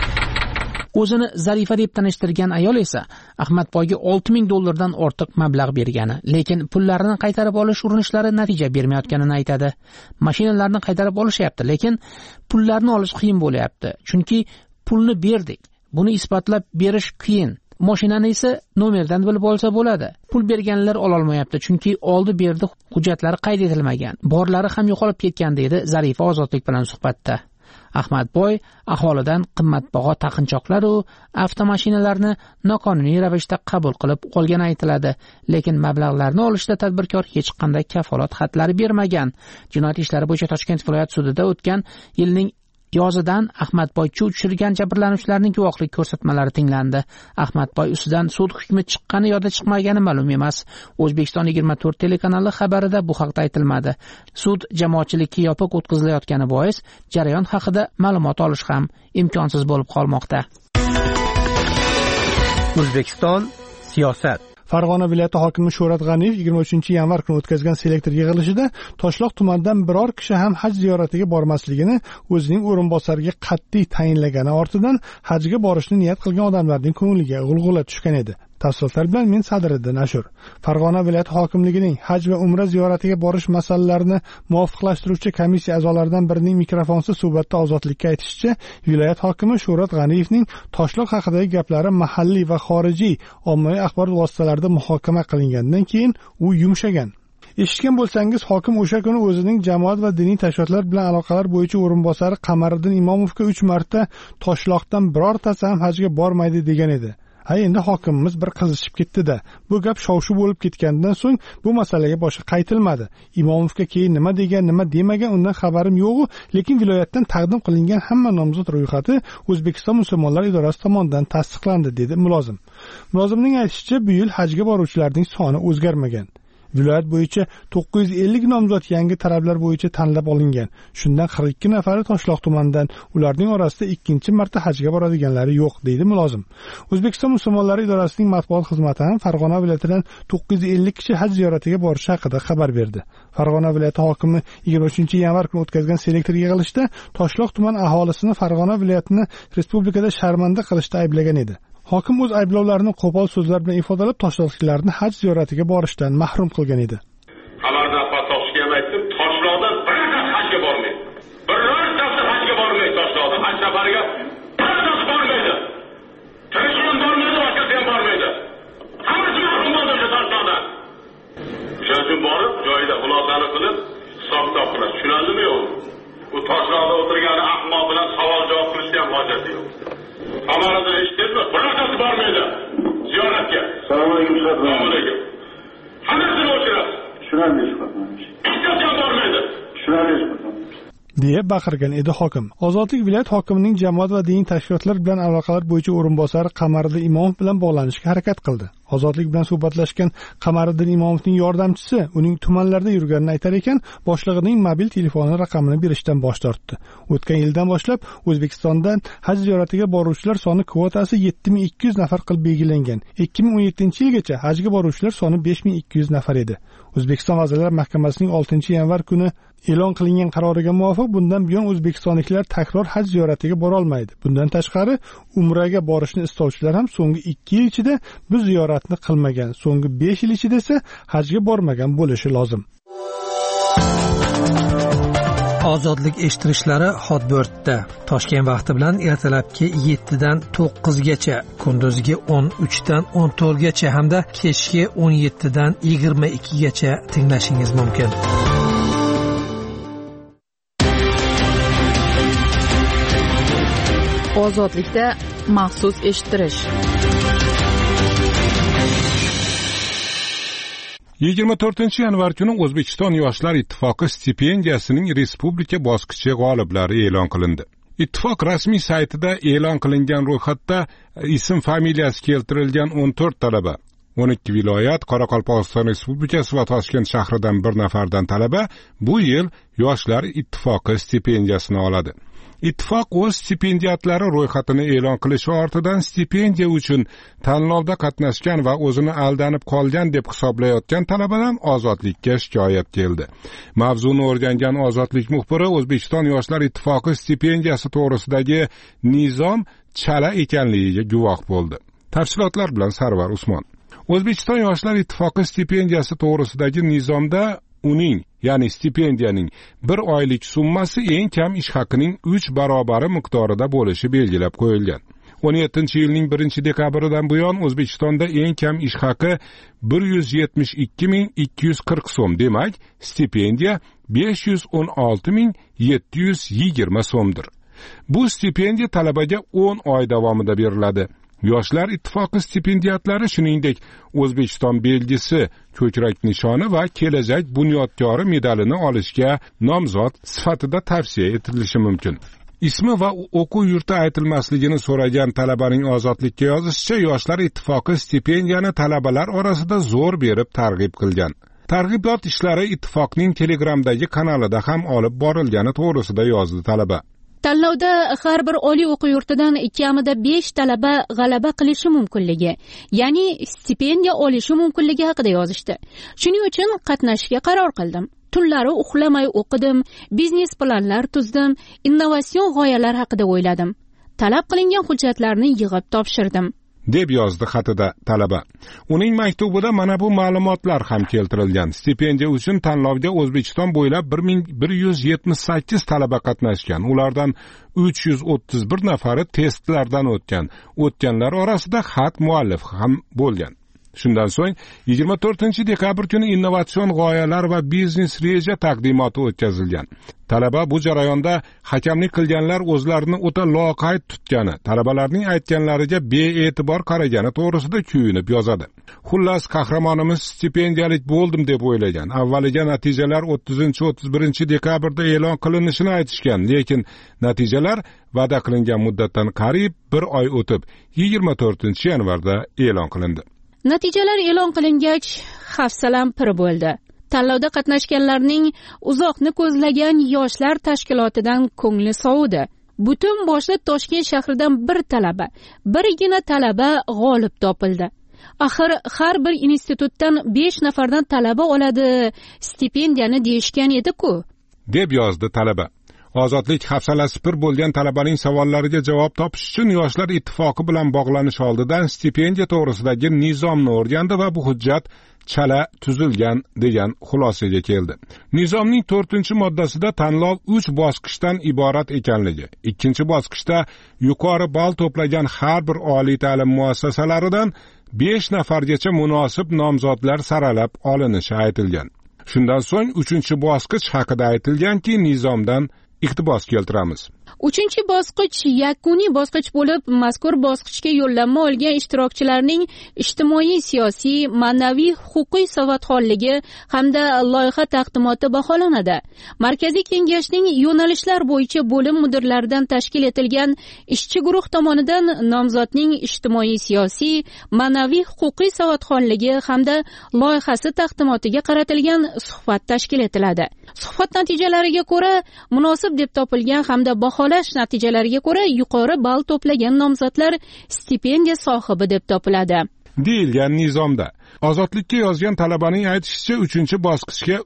O'zini Zarifa deb tanishtirgan ayol esa Ahmadboyga $6,000 dan ortiq mablag' bergani, lekin pullarini qaytarib olish urinishlari natija bermayotganini aytadi. Mashinalarni qaytarib olishyapti, lekin pullarni olish qiyin bo'layapti. Chunki pulni berdik. Buni isbotlab berish qiyin. Mashinani esa nomerdan bilib olsa bo'ladi. Pul berganlar ola olmayapti, chunki oldi berdi hujjatlari qayd etilmagan. Borlari ham yo'qolib ketgan deydi Zarifa Ozodlik bilan suhbatda. Ahmadboy aholidan qimmatbaho taqinchoqlar va avtomashinalarni noqonuniy ravishda qabul qilib olgani aytiladi, lekin mablag'larni olishda tadbirkor hech qanday kafolat xatlari bermagan. Jinoyat ishlari bo'yicha Toshkent viloyat sudida o'tgan yilning yozidan Ahmadboy tushirgan jabrlanuvchilarning guvohlik ko'rsatmalari tinglandi. Ahmadboy ustidan sud hukmi chiqqani yoda chiqmagani ma'lum emas. O'zbekiston 24 telekanali xabarida bu haqda aytilmadi. Sud jamoatchilikka yopiq o'tkazilayotgani bois jarayon haqida ma'lumot olish ham imkonsiz bo'lib qolmoqda. O'zbekiston siyosat. Farg'ona viloyati hokimi Shuhrat G'aniyev 23-yanvar kuni o'tkazgan selektor yig'ilishida Toshloq tumanidan biror kishi ham haj ziyoratiga bormasligini o'zining o'rinbosariga qat'iy tayinlagani ortidan hajga borishni niyat qilgan odamlarning ko'ngliga g'ulg'ula tushgan edi. Tafsilotlar bilan men Sadriddin Ashur. Farg'ona viloyati hokimligining haj va umra ziyoratiga borish masalalarini muvofiqlashtiruvchi komissiya a'zolaridan birining mikrofonsiz suhbatda Ozodlikka aytishicha, viloyat hokimi Shuhrat G'aniyevning Toshloq haqidagi gaplari mahalliy va xorijiy ommaviy axborot vositalarida muhokama qilingandan keyin u yumshagan. Eshitgan bo'lsangiz, hokim o'sha kuni o'zining jamoat va diniy tashkilotlar bilan aloqalar bo'yicha o'rinbosari Qamariddin Imomovga 3 marta Toshloqdan birortasi ham hajga bormaydi degan edi. endi hokimimiz bir qizishib ketdi-da. Bu gap shov-shuv bo'lib ketgandan so'ng bu masalaga boshqa qaytilmadi. Imomovga keyin nima degan, nima demagan undan xabarim yo'q, lekin viloyatdan taqdim qilingan hamma nomzod ro'yxati O'zbekiston musulmonlar idorasi tomonidan tasdiqlandi, dedi mulozim. Mulozimning aytishicha, bu yil hajga boruvchilarning soni o'zgarmagan. Viloyat bo'yicha 950 nomzod yangi talablar bo'yicha tanlab olingan. Shundan 42 nafari Toshloq tumanidan, ularning orasida ikkinchi marta hajga boradiganlari yo'q, deydi mulozim. O'zbekiston musulmonlari idorasining matbuot xizmati ham Farg'ona viloyatidan 950 kishi haj ziyoratiga borishi haqida xabar berdi. Farg'ona viloyati hokimi 23-yanvar kuni o'tkazgan selektor yig'ilishida Toshloq tuman aholisini Farg'ona viloyatini respublikada sharmanda qilishda ayblagan edi. Hokim o'z ayblovlarini qo'pol so'zlar bilan ifodalab, toshloqliklarni haj ziyoratiga borishdan mahrum qilgan edi. Xabarda Toshloqqa ham aytdim, Toshloqda birorta hajga bormaydi. Birortasi hajga bormaydi Toshloqda. Haj safariga birortasi bormaydi. Tirishim bormaydi, boshqasi ham bormaydi. Hammasi mahrum bo'ldi o'sha Toshloqda. Shuning uchun borib, joyida xulosani qilib, hisob-kitob qilib, tushunaldimi yo'q? Bu Toshloqda o'tirgan ahmoq bilan savol-javob qilishga ham hojati yo'q. Amarada eshitdingizmi? Birortasi bormaydi ziyoratga. Assalomu alaykum. Assalomu alaykum. Hammasini o'chirasiz. Tushunarli hech bormaydi. deya baqirgan edi hokim. Ozodlik viloyat hokimining jamoat va diniy tashkilotlar bilan aloqalar bo'yicha o'rinbosari Qamariddin Imomov bilan bog'lanishga harakat qildi. Ozodlik bilan suhbatlashgan Qamariddin Imomovning yordamchisi uning tumanlarda yurganini aytar ekan, boshlig'ining mobil telefoni raqamini berishdan bosh tortdi. O'tgan yildan boshlab O'zbekistondan haj ziyoratiga boruvchilar soni kvotasi 7200 nafar qilib belgilangan. 2017-yilgacha hajga boruvchilar soni 5200 nafar edi. O'zbekiston Vazirlar Mahkamasining 6-yanvar kuni e'lon qilingan qaroriga muvofiq bundan buyon o'zbekistonliklar takror haj ziyoratiga bora olmaydi. Bundan tashqari umraga borishni istovchilar ham so'nggi 2 yil ichida bu ziyoratni qilmagan, so'nggi 5 yil ichida esa hajga bormagan bo'lishi lozim. Ozodlik eshittirishlari Hotbirtda Toshkent vaqti bilan ertalabki 7 dan 9 gacha, kunduzgi 13 dan 14 gacha hamda kechki 17 dan 22 gacha tinglashingiz mumkin. Ozodlikda maxsus eshittirish. 24-yanvar kuni O'zbekiston Yoshlar ittifoqi stipendiyasining respublika bosqichi g'oliblari e'lon qilindi. Ittifoq rasmiy saytida e'lon qilingan ro'yxatda ism familiyasi keltirilgan 14 talaba, 12 viloyat, Qoraqalpog'iston Respublikasi va Toshkent shahridan bir nafardan talaba bu yil Yoshlar ittifoqi stipendiyasini oladi. Ittifoq o'z stipendiyatlari ro'yxatini e'lon qilishi ortidan stipendiya uchun tanlovda qatnashgan va o'zini aldanib qolgan deb hisoblayotgan talabadan Ozodlikka shikoyat keldi. Mavzuni o'rgangan Ozodlik muxbiri O'zbekiston Yoshlar ittifoqi stipendiyasi to'g'risidagi nizom chala ekanligiga guvoh bo'ldi. Tafsilotlar bilan Sarvar Usmon. O'zbekiston Yoshlar ittifoqi stipendiyasi to'g'risidagi nizomda uning, ya'ni stipendiyaning 1 oylik summasi eng kam ish haqining 3 barobari miqdorida bo'lishi belgilab qo'yilgan. 17-yilning 1-dekabridan buyon O'zbekistonda eng kam ish haqi 172.240 so'm, demak, stipendiya 516.720 so'mdir. Bu stipendiya talabaga 10 oy davomida beriladi. Yoshlar ittifoqi stipendiyatlari shuningdek O'zbekiston belgisi, ko'krak nishoni va kelajak bunyodkori medalini olishga nomzod sifatida tavsiya etilishi mumkin. Ismi va o'quv yurti aytilmasligini so'ragan talabaning Ozodlikka yozishicha, Yoshlar ittifoqi stipendiyani talabalar orasida zo'r berib targ'ib qilgan. Targ'ibot ishlari ittifoqning Telegramdagi kanalida ham olib borilgani to'g'risida yozdi talaba. Tanlovda har bir oliy o'quv yurtidan kamida 5 talaba g'alaba qilishi mumkinligi, ya'ni stipendiya olishi mumkinligi haqida yozishdi. Shuning uchun qatnashishga qaror qildim. Tunlari uxlamay o'qidim, biznes planlar tuzdim, innovatsion g'oyalar haqida o'yladim. Talab qilingan hujjatlarni yig'ib topshirdim, deb yozdi xatida talaba. Uning maktubida mana bu ma'lumotlar ham keltirilgan. Stipendiya uchun tanlovga O'zbekiston bo'ylab 1178 talaba qatnashgan. Ulardan 331 nafari testlardan o'tgan. O'tganlar orasida xat muallif ham bo'lgan. Shundan so'ng 24-dekabr kuni innovatsion g'oyalar va biznes reja taqdimoti o'tkazilgan. Talaba bu jarayonda hakamlik qilganlar o'zlarini o'ta loqayd tutgani, talabalarning aytganlariga bee'tibor qaragani to'g'risida kuyunib yozadi. Xullas, qahramonimiz stipendiyalik bo'ldim deb o'ylagan. Avvaliga natijalar 30-31 dekabrda e'lon qilinishini aytishgan, lekin natijalar va'da qilingan muddatdan qariyb 1 oy o'tib 24-yanvarda e'lon qilindi. Natijalar e'lon qilingach, hafsalam pir bo'ldi. Tanlovda qatnashganlarning uzoqni ko'zlagan yoshlar tashkilotidan ko'ngli sovudi. Butun boshli Toshkent shahridan birgina talaba g'olib topildi. Axir har bir institutdan 5 nafardan talaba oladi, stipendiyani deyishgan edi-ku, deb yozdi talaba. Ozodlik hafsalasi pir bo'lgan talabaning savollariga javob topish uchun Yoshlar ittifoqi bilan bog'lanish oldidan stipendiya to'g'risidagi nizomni o'rgandi va bu hujjat chala tuzilgan degan xulosaga keldi. Nizomning 4-moddasida tanlov 3 bosqichdan iborat ekanligi, 2-bosqichda yuqori ball to'plagan har bir oliy ta'lim muassasalaridan 5 nafargacha munosib nomzodlar saralab olinishi aytilgan. Shundan so'ng 3-bosqich haqida aytilganki, nizomdan iqtibos keltiramiz. 3-bosqich yakuniy bosqich bo'lib, mazkur bosqichga yo'llanma olgan ishtirokchilarning ijtimoiy, siyosiy, ma'naviy, huquqiy savodxonligi hamda loyiha taqdimoti baholanadi. Markaziy kengashning yo'nalishlar bo'yicha bo'lim mudirlaridan tashkil etilgan ishchi guruh tomonidan nomzodning ijtimoiy, siyosiy, ma'naviy, huquqiy savodxonligi hamda loyihasi taqdimotiga qaratilgan suhbat tashkil etiladi. Suhbat natijalariga ko'ra munosib deb topilgan hamda baholash natijalariga ko'ra yuqori ball to'plagan nomzodlar stipendiya sohibi deb topiladi, deyilgan nizomda. Ozodlikka yozgan talabaning aytishicha 3-bosqichga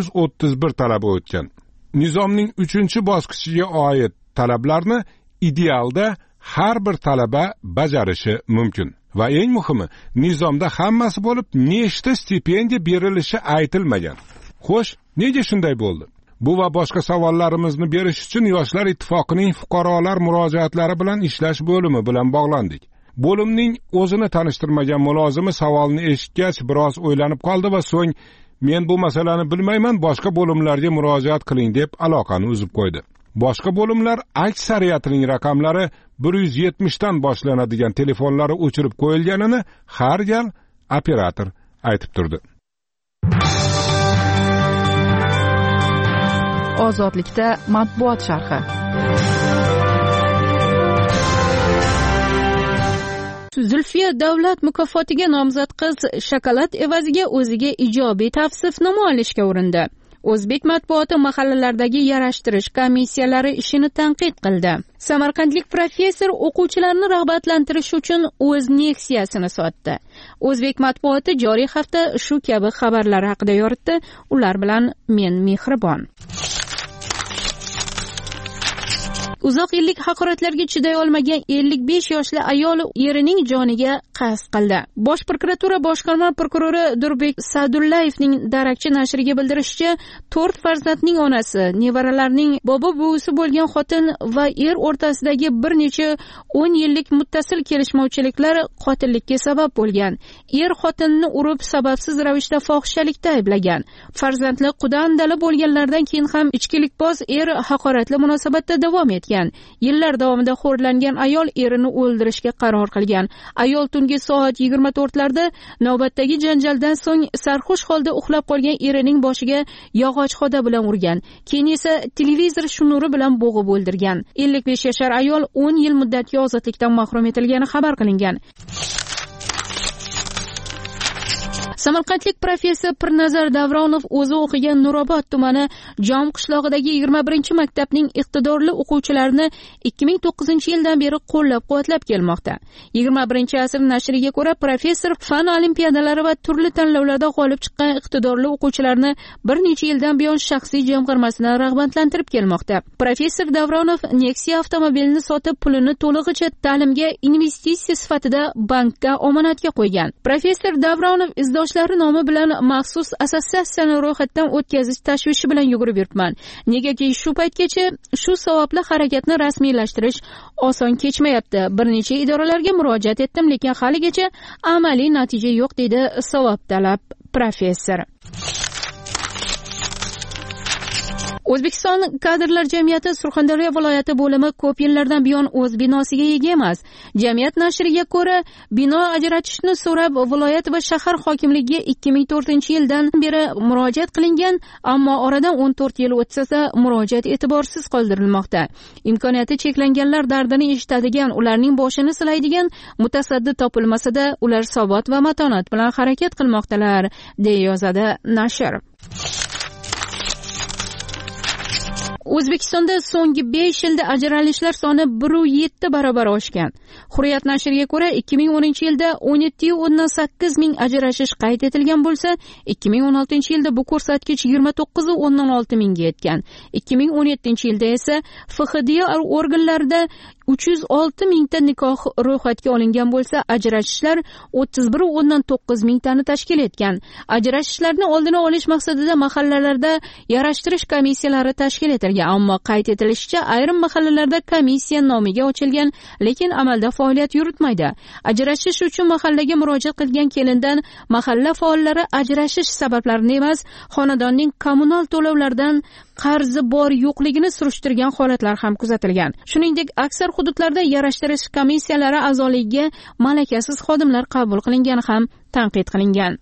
331 talaba o'tgan. Nizomning 3-bosqichiga oid talablarni idealda har bir talaba bajarishi mumkin. Va eng muhimi, nizomda hammasi bo'lib, nechta stipendiya berilishi aytilmagan. Xo'sh, nega shunday bo'ldi? Bu va boshqa savollarimizni berish uchun Yoshlar ittifoqining fuqarolar murojaatlari bilan ishlash bo'limi bilan bog'landik. Bo'limning o'zini tanishtirmagan mulozimi savolni eshitgach biroz o'ylanib qoldi va so'ng men bu masalani bilmayman, boshqa bo'limlarga murojaat qiling deb aloqani uzib qo'ydi. Boshqa bo'limlar aksariyatining raqamlari 170 dan boshlanadigan telefonlari o'chirib qo'yilganini har gal operator aytib turdi. Ozodlikda matbuot sharhi. Zulfiya davlat mukofotiga nomzod qiz shokolad evaziga o'ziga ijobiy tavsifnoma olishga urindi. O'zbek matbuoti mahallalardagi yarashtirish komissiyalari ishini tanqid qildi. Samarqandlik professor o'quvchilarni rag'batlantirish uchun o'z Nexia'sini sotdi. O'zbek matbuoti joriy hafta shu kabi xabarlar haqida yoritdi. Ular bilan men Mehribon. Uzoq yillik haqoratlarga chiday olmagan 55 yoshli ayol erining joniga qasd qildi. Bosh prokuratura boshqarma prokurori Durbek Sa'dullayevning Darakchi nashriga bildirishicha, 4 farzandning onasi, nevaralarning bobo buvisi bo'lgan xotin va er o'rtasidagi bir necha 10 yillik muttasil kelishmovchiliklar qotillikka sabab bo'lgan. Er xotinni urib sababsiz ravishda fohishalikda ayblagan. Farzandli qudandali bo'lganlardan keyin ham ichkilikboz er haqoratli munosabatda davom etgan. Yillar davomida xo'rlangan ayol erini o'ldirishga qaror qilgan. Ayol tungi soat 24larda navbatdagi janjaldan so'ng sarxush holda uxlab qolgan erining boshiga yog'och xoda bilan urgan. Keyin esa televizor shunuri bilan bo'g'ib o'ldirgan. 55 yashar ayol 10 yil muddatga ozodlikdan mahrum etilgani xabar qilingan. Samarqandlik professor Pirnazar Davronov o'zi o'qigan Nurobod tumani Jom qishlog'idagi 21-maktabning iqtidorli o'quvchilarini 2009-yildan beri qo'llab-quvvatlab kelmoqda. 21-asr nashriga ko'ra, professor fan olimpiadalari va turli tanlovlarda g'olib chiqqan iqtidorli o'quvchilarni bir necha yildan buyon shaxsiy jamg'armasini rag'batlantirib kelmoqda. Professor Davronov Nexia avtomobilini sotib, pulini to'lig'icha ta'limga investitsiya sifatida bankka omonatga qo'ygan. Professor Davronov izdoshlari nomi bilan maxsus assotsiatsiyani ro'yxatdan o'tkazish tashvishi bilan yugurib yuribman. Negaki shu paytgacha shu savobli harakatni rasmiylashtirish oson kechmayapti. Bir necha idoralarga murojaat etdim, lekin haligacha amaliy natija yo'q, dedi savobtalab professor. O'zbekiston kadrlar jamiyati Surxondaryo viloyati bo'limi ko'p yillardan buyon o'z binosiga ega emas. Jamiyat nashriga ko'ra, bino ajratishni so'rab viloyat va shahar hokimligiga 2004-yildan beri murojaat qilingan, ammo oradan 14 yil o'tsa, murojaat e'tiborsiz qoldirilmoqda. Imkoniyati cheklanganlar dardini eshitadigan, ularning boshini silaydigan mutasaddi topilmasa-da, ular sabot va matonat bilan harakat qilmoqdalar, deya yozadi nashr. O'zbekistonda so'nggi 5 yilda ajralishlar soni 1.7 barobar oshgan. Hurriyat nashriga ko'ra, 2010-yilda 17.8 ming ajrashish qayd etilgan bo'lsa, 2016-yilda bu ko'rsatkich 29.6 mingga yetgan. 2017-yilda esa FHDYO organlarida 306 mingta nikoh ro'yxatga olingan bo'lsa, ajrashishlar 31.9 mingtani tashkil etgan. Ajrashishlarni oldini olish maqsadida mahallalarda yarashtirish komissiyalari tashkil etilgan, ammo qayd etilishicha, ayrim mahallalarda komissiya nomiga ochilgan, lekin amalda faoliyat yuritmaydi. Ajrashish uchun mahallaga murojaat qilgan kelindan mahalla faollari ajrashish sabablarini emas, xonadonning kommunal to'lovlaridan qarzi bor yo'qligini surishtirgan holatlar ham kuzatilgan. Shuningdek, aksar hududlarda yarashtirish komissiyalari a'zoligiga malakasiz xodimlar qabul qilingani ham tanqid qilingan.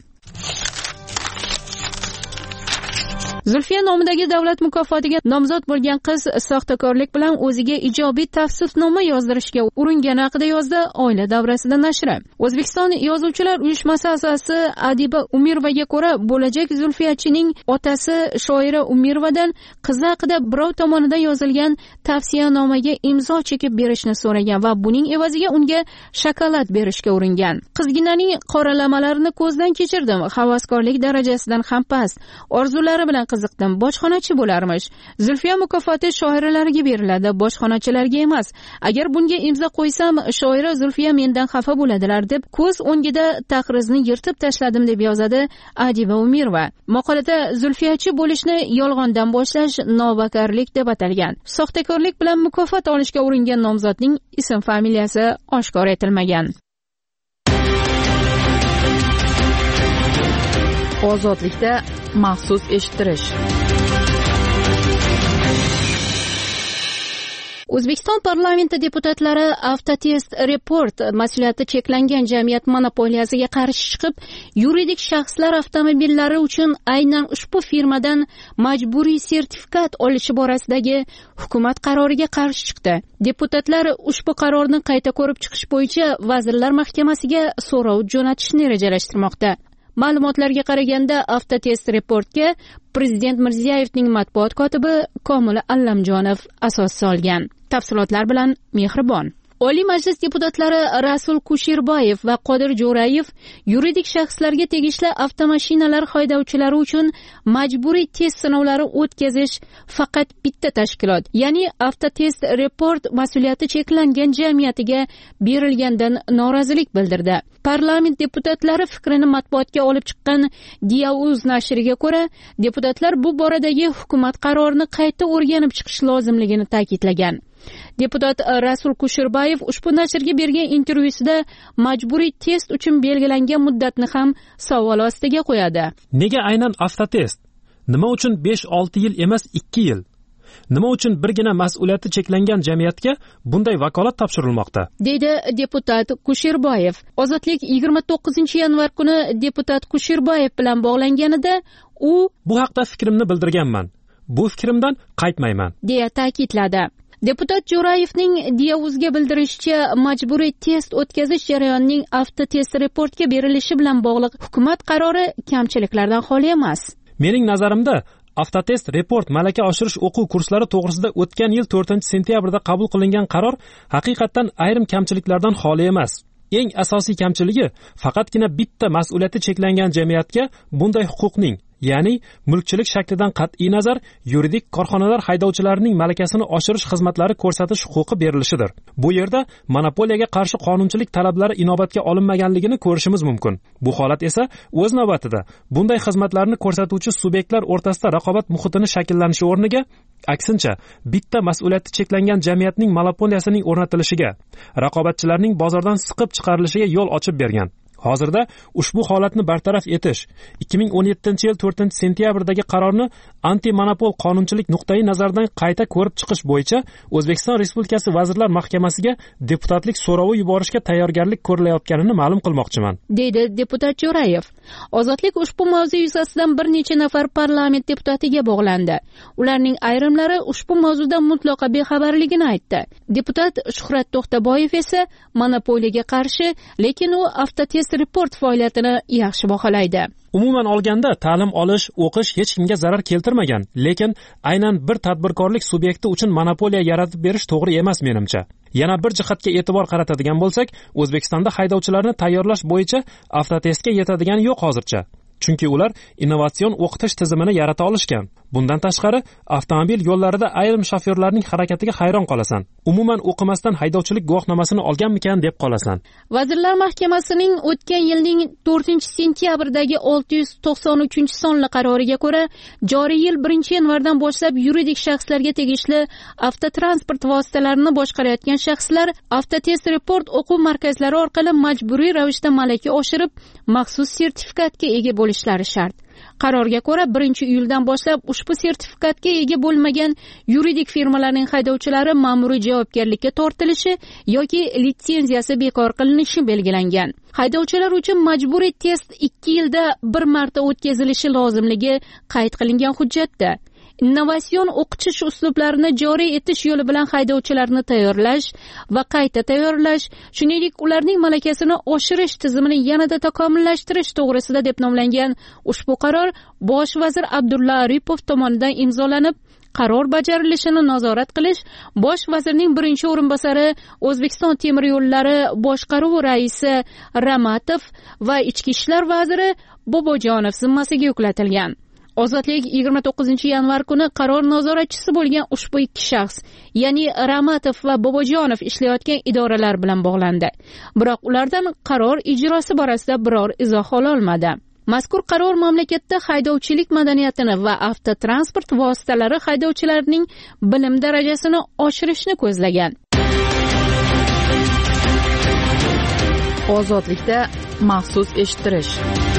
Zulfiya nomidagi davlat mukofotiga nomzod bo'lgan qiz soxtakorlik bilan o'ziga ijobiy tavsifnoma yozdirishga uringani haqida yozdi Oila davrasida nashri. O'zbekiston Yozuvchilar uyushmasi a'zosi Adiba Umirovaga ko'ra, bo'lajak Zulfiyachining otasi shoira Umirovadan qizi haqida birov tomonidan yozilgan tavsiyanomaga imzo chekib berishni so'ragan va buning evaziga unga shokolad berishga uringan. Qizginaning qoralamalarini ko'zdan kechirdim. Havaskorlik darajasidan ham past. Orzulari bilan qiziqdim, bojxonachi bo'larmish. Zulfiya mukofoti shoirlarga beriladi, bojxonachilarga emas. Agar bunga imzo qo'ysam, shoira Zulfiya mendan xafa bo'ladilar deb ko'z o'ngida tahrizni yirtib tashladim, deb yozadi Adiba Umirova. Maqolada Zulfiyachi bo'lishni yolg'ondan boshlash novakarlik deb atalgan. Soxtakorlik bilan mukofot olishga uringan nomzodning ism familiyasi oshkor etilmagan. Ozodlikda maxsus eshittirish. O'zbekiston parlamenti deputatlari Avtotest Report mas'uliyati cheklangan jamiyat monopoliyasiga qarshi chiqib, yuridik shaxslar avtomobillari uchun aynan ushbu firmadan majburiy sertifikat olishi borasidagi hukumat qaroriga qarshi chiqdi. Deputatlar ushbu qarorni qayta ko'rib chiqish bo'yicha Vazirlar Mahkamasiga so'rov jo'natishni rejalashtirmoqda. Ma'lumotlarga qaraganda, Avtotest Reportga Prezident Mirziyoyevning matbuot kotibi Komil Allamjonov asos solgan. Tafsilotlar bilan Mehribon. Oliy Majlis deputatlari Rasul Kushirboyev va Qodir Jo'rayev yuridik shaxslarga tegishli avtomashinalar haydovchilari uchun majburiy test sinovlari o'tkazish faqat bitta tashkilot, ya'ni Avtotest Report mas'uliyati cheklangan jamiyatiga berilgandan norozilik bildirdi. Parlament deputatlari fikrini matbuotga olib chiqqan Diyauz nashriga ko'ra, deputatlar bu boradagi hukumat qarorini qayta o'rganib chiqish lozimligini ta'kidlagan. Deputat Rasul Kushirboyev ushbu nashrga bergan intervyusida majburiy test uchun belgilangan muddatni ham savol ostiga qo'yadi. Nega aynan Avtotest? Nima uchun 5-6 yil emas 2 yil? Nima uchun birgina mas'uliyati cheklangan jamiyatga bunday vakolat topshirilmoqda? Deydi deputat Kushirboyev. Ozodlik 29-yanvar kuni deputat Kushirboyev bilan bog'langanida u bu haqda fikrimni bildirganman. Bu fikrimdan qaytmayman, deya ta'kidladi. Deputat Jo'rayevning Diyauzga bildirishicha, majburiy test o'tkazish jarayonining Avtotest Reportga berilishi bilan bog'liq hukumat qarori kamchiliklardan xoli emas. Mening nazarimda, Avtotest Report malaka oshirish o'quv kurslari to'g'risida o'tgan yil 4-sentyabrda qabul qilingan qaror haqiqatan ayrim kamchiliklardan xoli emas. Eng asosiy kamchiligi faqatgina bitta mas'uliyati cheklangan jamiyatga bunday huquqning, ya'ni mulkchilik shaklidan qat'iy nazar yuridik korxonalar haydovchilarining malakasini oshirish xizmatlari ko'rsatish huquqi berilishidir. Bu yerda monopoliyaga qarshi qonunchilik talablari inobatga olinmaganligini ko'rishimiz mumkin. Bu holat esa o'z navbatida bunday xizmatlarni ko'rsatuvchi subyektlar o'rtasida raqobat muhitini shakllanishi o'rniga, aksincha, bitta mas'uliyati cheklangan jamiyatning monopoliyasining o'rnatilishiga, raqobatchilarning bozordan siqib chiqarilishiga yo'l ochib bergan. Hozirda ushbu holatni bartaraf etish 2017-yil 4-sentyabrdagi qarorni anti-monopol qonunchilik nuqtai nazaridan qayta ko'rib chiqish bo'yicha O'zbekiston Respublikasi Vazirlar Mahkamasiga deputatlik so'rovi yuborishga tayyorgarlik ko'rilayotganini ma'lum qilmoqchiman, deydi deputat Jo'rayev. Ozodlik ushbu mavzu yuzasidan bir necha nafar parlament deputatiga bog'landi. Ularning ayrimlari ushbu mavzudan mutlaqo bexabarligini aytdi. Deputat Shuhrat To'xtaboyev esa monopoliyaga qarshi, lekin u Avtotest report faoliyatini yaxshi baholaydi. Umuman olganda ta'lim olish, o'qish hech kimga zarar keltirmagan, lekin aynan bir tadbirkorlik subyekti uchun monopoliya yaratib berish to'g'ri emas menimcha. Yana bir jihatga e'tibor qaratadigan bo'lsak, O'zbekistonda haydovchilarni tayyorlash bo'yicha Avtotestga yetadigani yo'q hozircha. Chunki ular innovatsion o'qitish tizimini yarata olishgan. Bundan tashqari, avtomobil yo'llarida ayrim shofyorlarning harakatiga hayron qolasan. Umuman o'qimasdan haydovchilik guvohnomasini olganmikan deb qolasan. Vazirlar Mahkamasining o'tgan yilning 4-sentyabrdagi 693-sonli qaroriga ko'ra, joriy yil 1-yanvardan boshlab yuridik shaxslarga tegishli avtotransport vositalarini boshqarayotgan shaxslar Avtotest report o'quv markazlari orqali majburiy ravishda malaka oshirib, maxsus sertifikatga ega bo'lishlari shart. Qarorga ko'ra 1-iyuldan boshlab ushbu sertifikatga ega bo'lmagan yuridik firmalarning haydovchilari ma'muriy javobgarlikka tortilishi yoki litsenziyasi bekor qilinishi belgilangan. Haydovchilar uchun majburiy test 2 yilda bir marta o'tkazilishi lozimligi qayd qilingan hujjatda. Innovatsion o'qitish uslublarini joriy etish yo'li bilan haydovchilarni tayyorlash va qayta tayyorlash, shuningdek ularning malakasini oshirish tizimini yanada takomillashtirish to'g'risida deb nomlangan ushbu qaror Bosh vazir Abdulla Aripov tomonidan imzolanib, qaror bajarilishini nazorat qilish Bosh vazirning birinchi o'rinbosari O'zbekiston temir yo'llari boshqaruvi raisi Ramatov va Ichki ishlar vaziri Bobojonov zimmasiga yuklatilgan. Ozodlik 29-yanvar kuni qaror nazoratchisi bo'lgan ushbu ikki shaxs, ya'ni Ramatov va Bobojonov ishlayotgan idoralar bilan bog'landi. Biroq ulardan qaror ijrosi borasida biror izoh ola olmadi. Mazkur qaror mamlakatda haydovchilik madaniyatini va avtotransport vositalari haydovchilarining bilim darajasini oshirishni ko'zlagan. Ozodlikda maxsus eshittirish.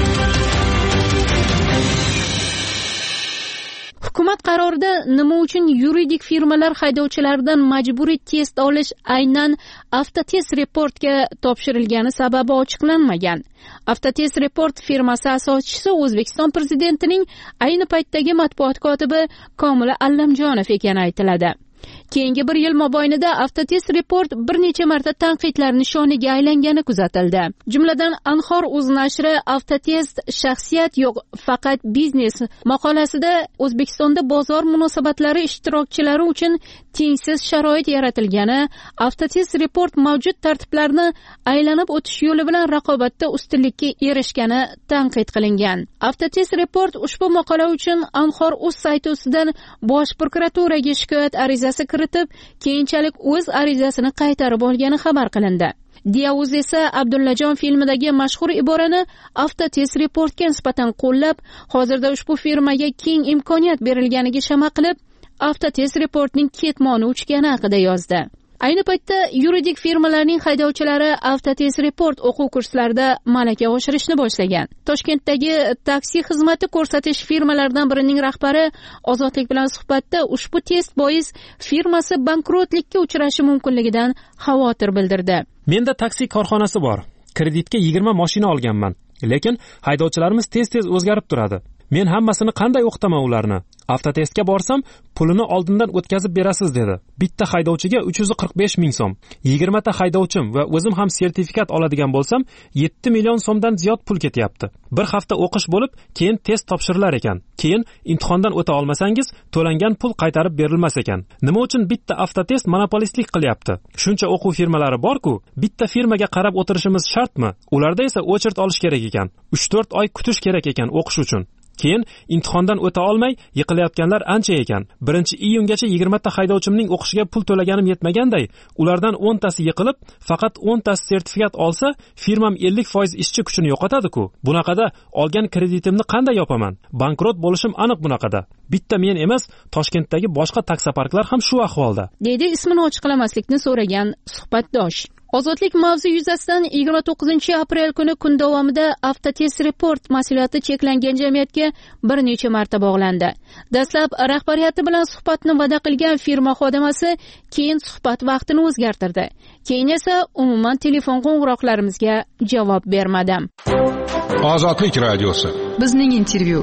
Hukumat qarorida nima uchun yuridik firmalar haydovchilardan majburiy test olish aynan Avtotest reportga topshirilgani sababi ochiqlanmagan. Avtotest report firmasi asoschisi O'zbekiston prezidentining ayni paytdagi matbuot kotibi Komil Allamjonov ekani aytiladi. Keyingi bir yil mobaynida Avtotest report bir necha marta tanqidlar nishoniga aylangani kuzatildi. Jumladan Anhor.uz nashri Avtotest shaxsiyat yo'q, faqat biznes maqolasida O'zbekistonda bozor munosabatlari ishtirokchilari uchun tengsiz sharoit yaratilgani, Avtotest report mavjud tartiblarni aylanib o'tish yo'li bilan raqobatda ustunlikka erishgani tanqid qilingan. Avtotest report ushbu maqola uchun Anhor.uz sayti ustidan Bosh prokuraturaga shikoyat arizasi kiritib, keyinchalik o'z arizasini qaytarib olgani xabar qilindi. Diyauz esa Abdullajon filmidagi mashhur iborani Avtotest reportga nisbatan qo'llab, hozirda ushbu firmaga keng imkoniyat berilganiga shama qilib, Avtotest reportning ketmoni uchgani haqida yozdi. Ayni paytda yuridik firmalarning haydovchilari Avtotest report o'quv kurslarida malaka oshirishni boshlagan. Toshkentdagi taksi xizmati ko'rsatish firmalaridan birining rahbari Ozodlik bilan suhbatda ushbu test bois firmasi bankrotlikka uchrashi mumkinligidan xavotir bildirdi. Menda taksi korxonasi bor. Kreditga 20 mashina olganman. Lekin haydovchilarimiz tez-tez o'zgarib turadi. Men hammasini qanday o'qitaman ularni? Avtotestga borsam, pulini oldindan o'tkazib berasiz dedi. Bitta haydovchiga 345 ming so'm. 20 ta haydovchim va o'zim ham sertifikat oladigan bo'lsam, 7 million so'mdan ziyod pul ketyapti. Bir hafta o'qish bo'lib, keyin test topshirilar ekan. Keyin imtihondan o'ta olmasangiz, to'langan pul qaytarib berilmas ekan. Nima uchun bitta avtotest monopolistlik qilyapti? Shuncha o'quv firmalari bor-ku, bitta firmaga qarab o'tirishimiz shartmi? Ularda esa o'chirt olish kerak ekan. 3-4 oy kutish kerak ekan o'qish uchun. Keyin imtihondan o'ta olmay yiqilayotganlar ancha ekan. 1-iyungacha 20 ta haydovchimning o'qishiga pul to'laganim yetmaganday, ulardan 10 tasi yiqilib, faqat 10 tasi sertifikat olsa, firmam 50% ishchi kuchini yo'qotadi-ku. Bunaqada olgan kreditimni qanday yopaman? Bankrot bo'lishim aniq bunaqada. Bitta men emas, Toshkentdagi boshqa taksoparklar ham shu ahvolda. Deydi ismini ochiqlamaslikni so'ragan suhbatdosh. Ozodlik mavzu yuzasidan 29 aprel kuni kun davomida Avtotest Report mas'uliyati cheklangan jamiyatga bir necha marta bog'landi. Dastlab rahbariyati bilan suhbatni va'da qilgan firma xodimasi keyin suhbat vaqtini o'zgartirdi. Keyin esa umuman telefon qo'ng'iroqlarimizga javob bermadi. Ozodlik radiosi. Bizning intervyu.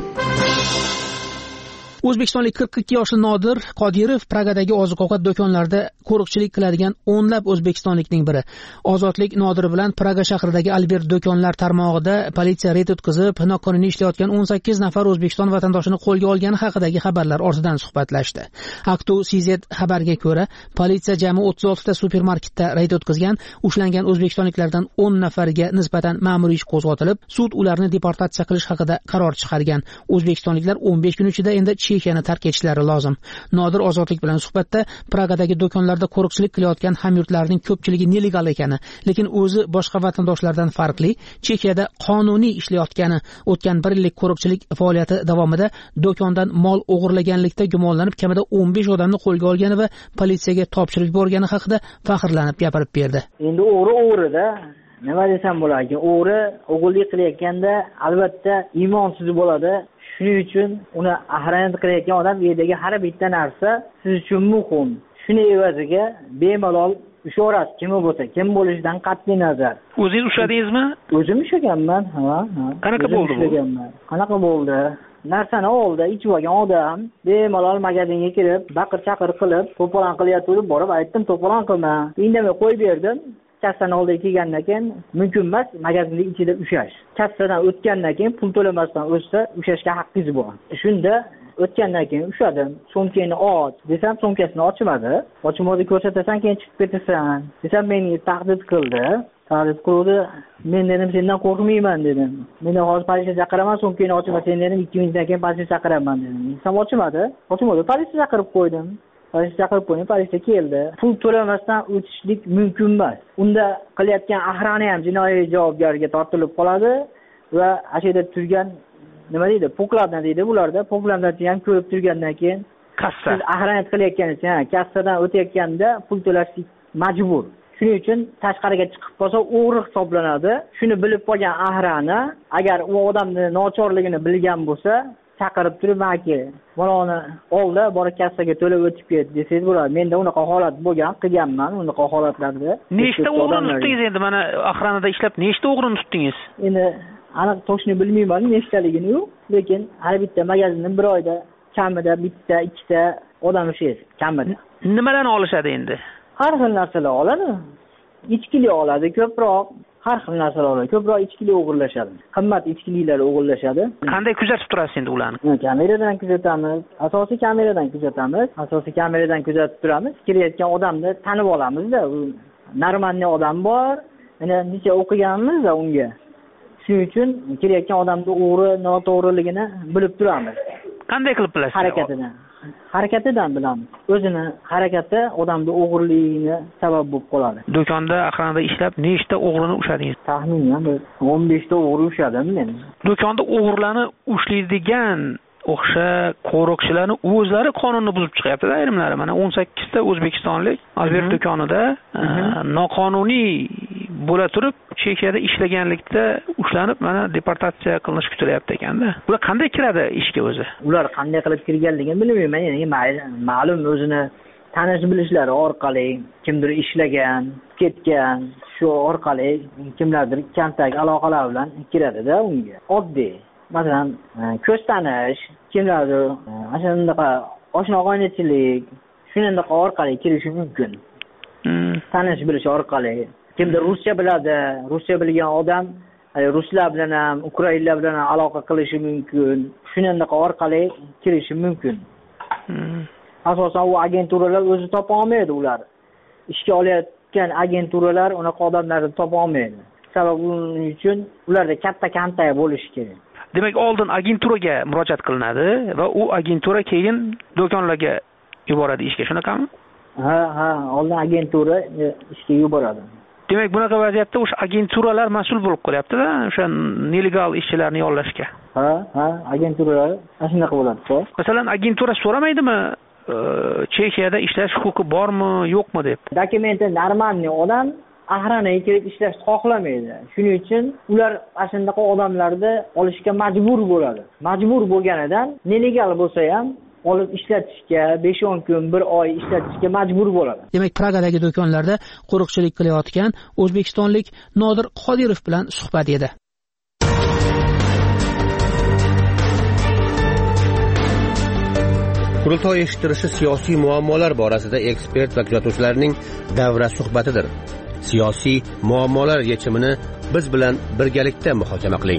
O'zbekistonlik 42 yoshli Nodir Qodirov Pragadagi oziq-ovqat do'konlarida qo'riqchilik qiladigan o'nlab o'zbekistonlikning biri. Ozodlik Nodir bilan Praga shahridagi Albert do'konlar tarmog'ida politsiya reyd o'tkazib, noqonuniy ishlayotgan 18 nafar O'zbekiston vatandoshini qo'lga olgani haqidagi xabarlar ortidan suhbatlashdi. Aktu CZ xabarga ko'ra, politsiya jami 36 ta supermarketda reyd o'tkazgan, ushlangan o'zbekistonliklardan 10 nafariga nisbatan ma'muriy ish qo'zg'atilib, sud ularni deportatsiya qilish haqida qaror chiqargan. O'zbekistonliklar 15 kun ichida endi Chexiyani tark etishlari lozim. Nodir Ozodlik bilan suhbatda Pragadagi do'konlarda qo'riqchilik qilayotgan hamyurtlarning ko'pchiligi nelegal ekani, lekin o'zi boshqa vatandoshlardan farqli Chexiyada qonuniy ishlayotgani, o'tgan 1 yillik qo'riqchilik faoliyati davomida do'kondan mol o'g'irlaganlikda gumonlanib kamida 15 odamni qo'lga olgani va politsiyaga topshirib yuborgani haqida faxrlanib gapirib berdi. Endi o'g'ri-o'g'rida nima desam bo'ladi? O'g'ri o'g'irlik qilayotganda albatta iymonsiz bo'ladi. Shuning uchun uni ahranat qilayotgan odam yerdagi har bitta narsa siz uchun muhim. Shuni evaziga bemalol ushaverasiz, kim bo'lsa, kim bo'lishidan qat'iy nazar. O'zingiz ushladingizmi? O'zim ushlaganman, ha. Qanaqa bo'ldi bu? Qanaqa bo'ldi? Narsani oldi, ichib olgan odam bemalol magazinga kirib, baqir-chaqir qilib, to'polon qilyapti, borib aytdim, to'polon qilma. Indamay qo'yib berdim. Kassadan oldiga kelgandan keyin mumkin emas magazinning ichida ushlash. Kassadan o'tgandan keyin pul to'lamasdan o'tsa ushashga haqqingiz bor. Shunda o'tgandan keyin ushladim. So'mkangni och desam, so'mkasini ochmadi. Ochmadi ko'rsatasan, keyin chiqib ketasan. Desam, meni tahdid qildi. Tahdid qildi. Men dedim, sendan qo'rqmayman dedim. Meni hozir politsiya chaqiraman, so'mkangni ochma, sen dedim 2 minutdan keyin politsiya chaqiraman dedim. Desam, ochmadi. Politsiya chaqirib qo'ydim. Politsiya keldi. Pul to'lamasdan o'tishlik mumkin emas. Unda qilayotgan ahrani ham jinoiy javobgarlikka tortilib qoladi va ashada turgan nima deydi? Pokladna deydi bularda. Pokladnachi ham ko'rib turgandan keyin kassa. Siz ahranat qilayotganingiz, kassadan o'tayotganda pul to'lashlik majbur. Shuning uchun tashqariga chiqib qolsa o'g'ri hisoblanadi. Shuni bilib qolgan ahrani, agar u odamni nochorligini bilgan bo'lsa, chaqirib turib, "Maki, baloni oldi, borib kassaga to'lab o'tib ket" desangiz bo'ladi. Menda unaqa holat bo'lgan, qilganman unaqa holatlarda. Nechta o'g'rini tutdingiz endi mana ahranada ishlab, nechta o'g'rini tutdingiz? Endi aniq to'shni bilmayman nechtaligini, lekin har bitta magazindan bir oyda kamida bitta, ikkita odam ishlaydi, kamida. Nimalarni olishadi endi? Har xil narsalar oladi. Ichkilik oladi ko'proq. Har xil narsalar oladi. Ko'proq ichkilik o'g'irlashadi. Qimmat ichkiliklar o'g'irlashadi. Qanday kuzatib turasiz endi ularni? Kameradan kuzatamiz. Asosiy kameradan kuzatib turamiz. Kelayotgan odamni tanib olamiz-da. Normalniy odam bor. Mana necha o'qiganmiz-da unga. Shuning uchun kelayotgan odamning o'g'ri, noto'g'riligini bilib turamiz. Qanday qilib bilasiz? Harakatidan bilamiz. O'zini harakati odamning o'g'irligini sabab bo'lib qoladi. Do'konda ahranada ishlab nechta o'g'rini ushladingiz? Taxminan 15 ta o'g'ri ushladim men. Do'konda o'g'irlarni ushlaydigan o'xsha qo'riqchilarni o'zlari qonunni buzib chiqyapti-da ayrimlari. Mana 18 ta o'zbekistonlik Albert do'konida noqonuniy bo'la turib Chexiyada ishlaganlikda ushlanib, mana deportatsiya qilinish kutilyapti ekanda. Ular qanday kiradi ishga o'zi? Ular qanday qilib kirganligini bilmayman. Ya'ni ma'lum o'zini tanish bilishlari orqali kimdir ishlagan, ketgan, shu orqali kimlardir kontak aloqalar bilan kiradi-da unga. Oddiy. Masalan, ko'z tanish, kimlardir ashundaqa oshna-og'aynichilik, shunday orqali kirishi mumkin. Tanish bilish orqali. Kimdir ruscha biladi, ruscha bilgan odam ruslar bilan ham, ukrainlar bilan ham aloqa qilishi mumkin. Shunday orqali kirishi mumkin. Asosan u agenturalar o'zi topa olmaydi ular. Ishga olayotgan agenturalar unaqa odamlarni topa olmaydi. Sababi uning uchun ularda katta kontak bo'lishi kerak. Demak, oldin agenturaga murojaat qilinadi va u agentura keyin do'konlarga yuboradi ishga, shunaqami? Ha, oldin agentura ishga yuboradi. Demak, bunaqa vaziyatda o'sha agenturalar mas'ul bo'lib qolyapti-da, o'sha nelegal ishchilarni yollashga. Ha, agenturalar shunaqa bo'ladi. Masalan, agentura so'ramaydimi, Chexiyada ishlash huquqi bormi, yo'qmi deb? Dokumenti normalniy odam ahranaga kirib ishlashni xohlamaydi. Shuning uchun ular ana shunaqa odamlarni olishga majbur bo'ladi. Majbur bo'lganidan nelegal bo'lsa ham olib ishlatishga 5-10 kun, 1 oy ishlatishga majbur bo'ladi. Demak, Pragadagi do'konlarda qo'riqchilik qilayotgan o'zbekistonlik Nodir Qodirov bilan suhbat edi. Qurultoy eshittirishi siyosiy muammolar borasida ekspert va kuzatuvchilarning davra suhbatidir. Siyosiy muammolar yechimini biz bilan birgalikda muhokama qiling.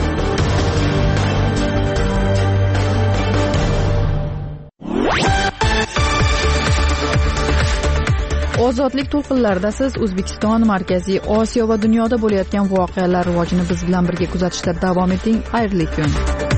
Ozodlik to'lqinlarida siz O'zbekiston, Markaziy Osiyo va dunyoda bo'layotgan voqealar rivojini biz bilan birga kuzatishda davom eting. Xayrli kun.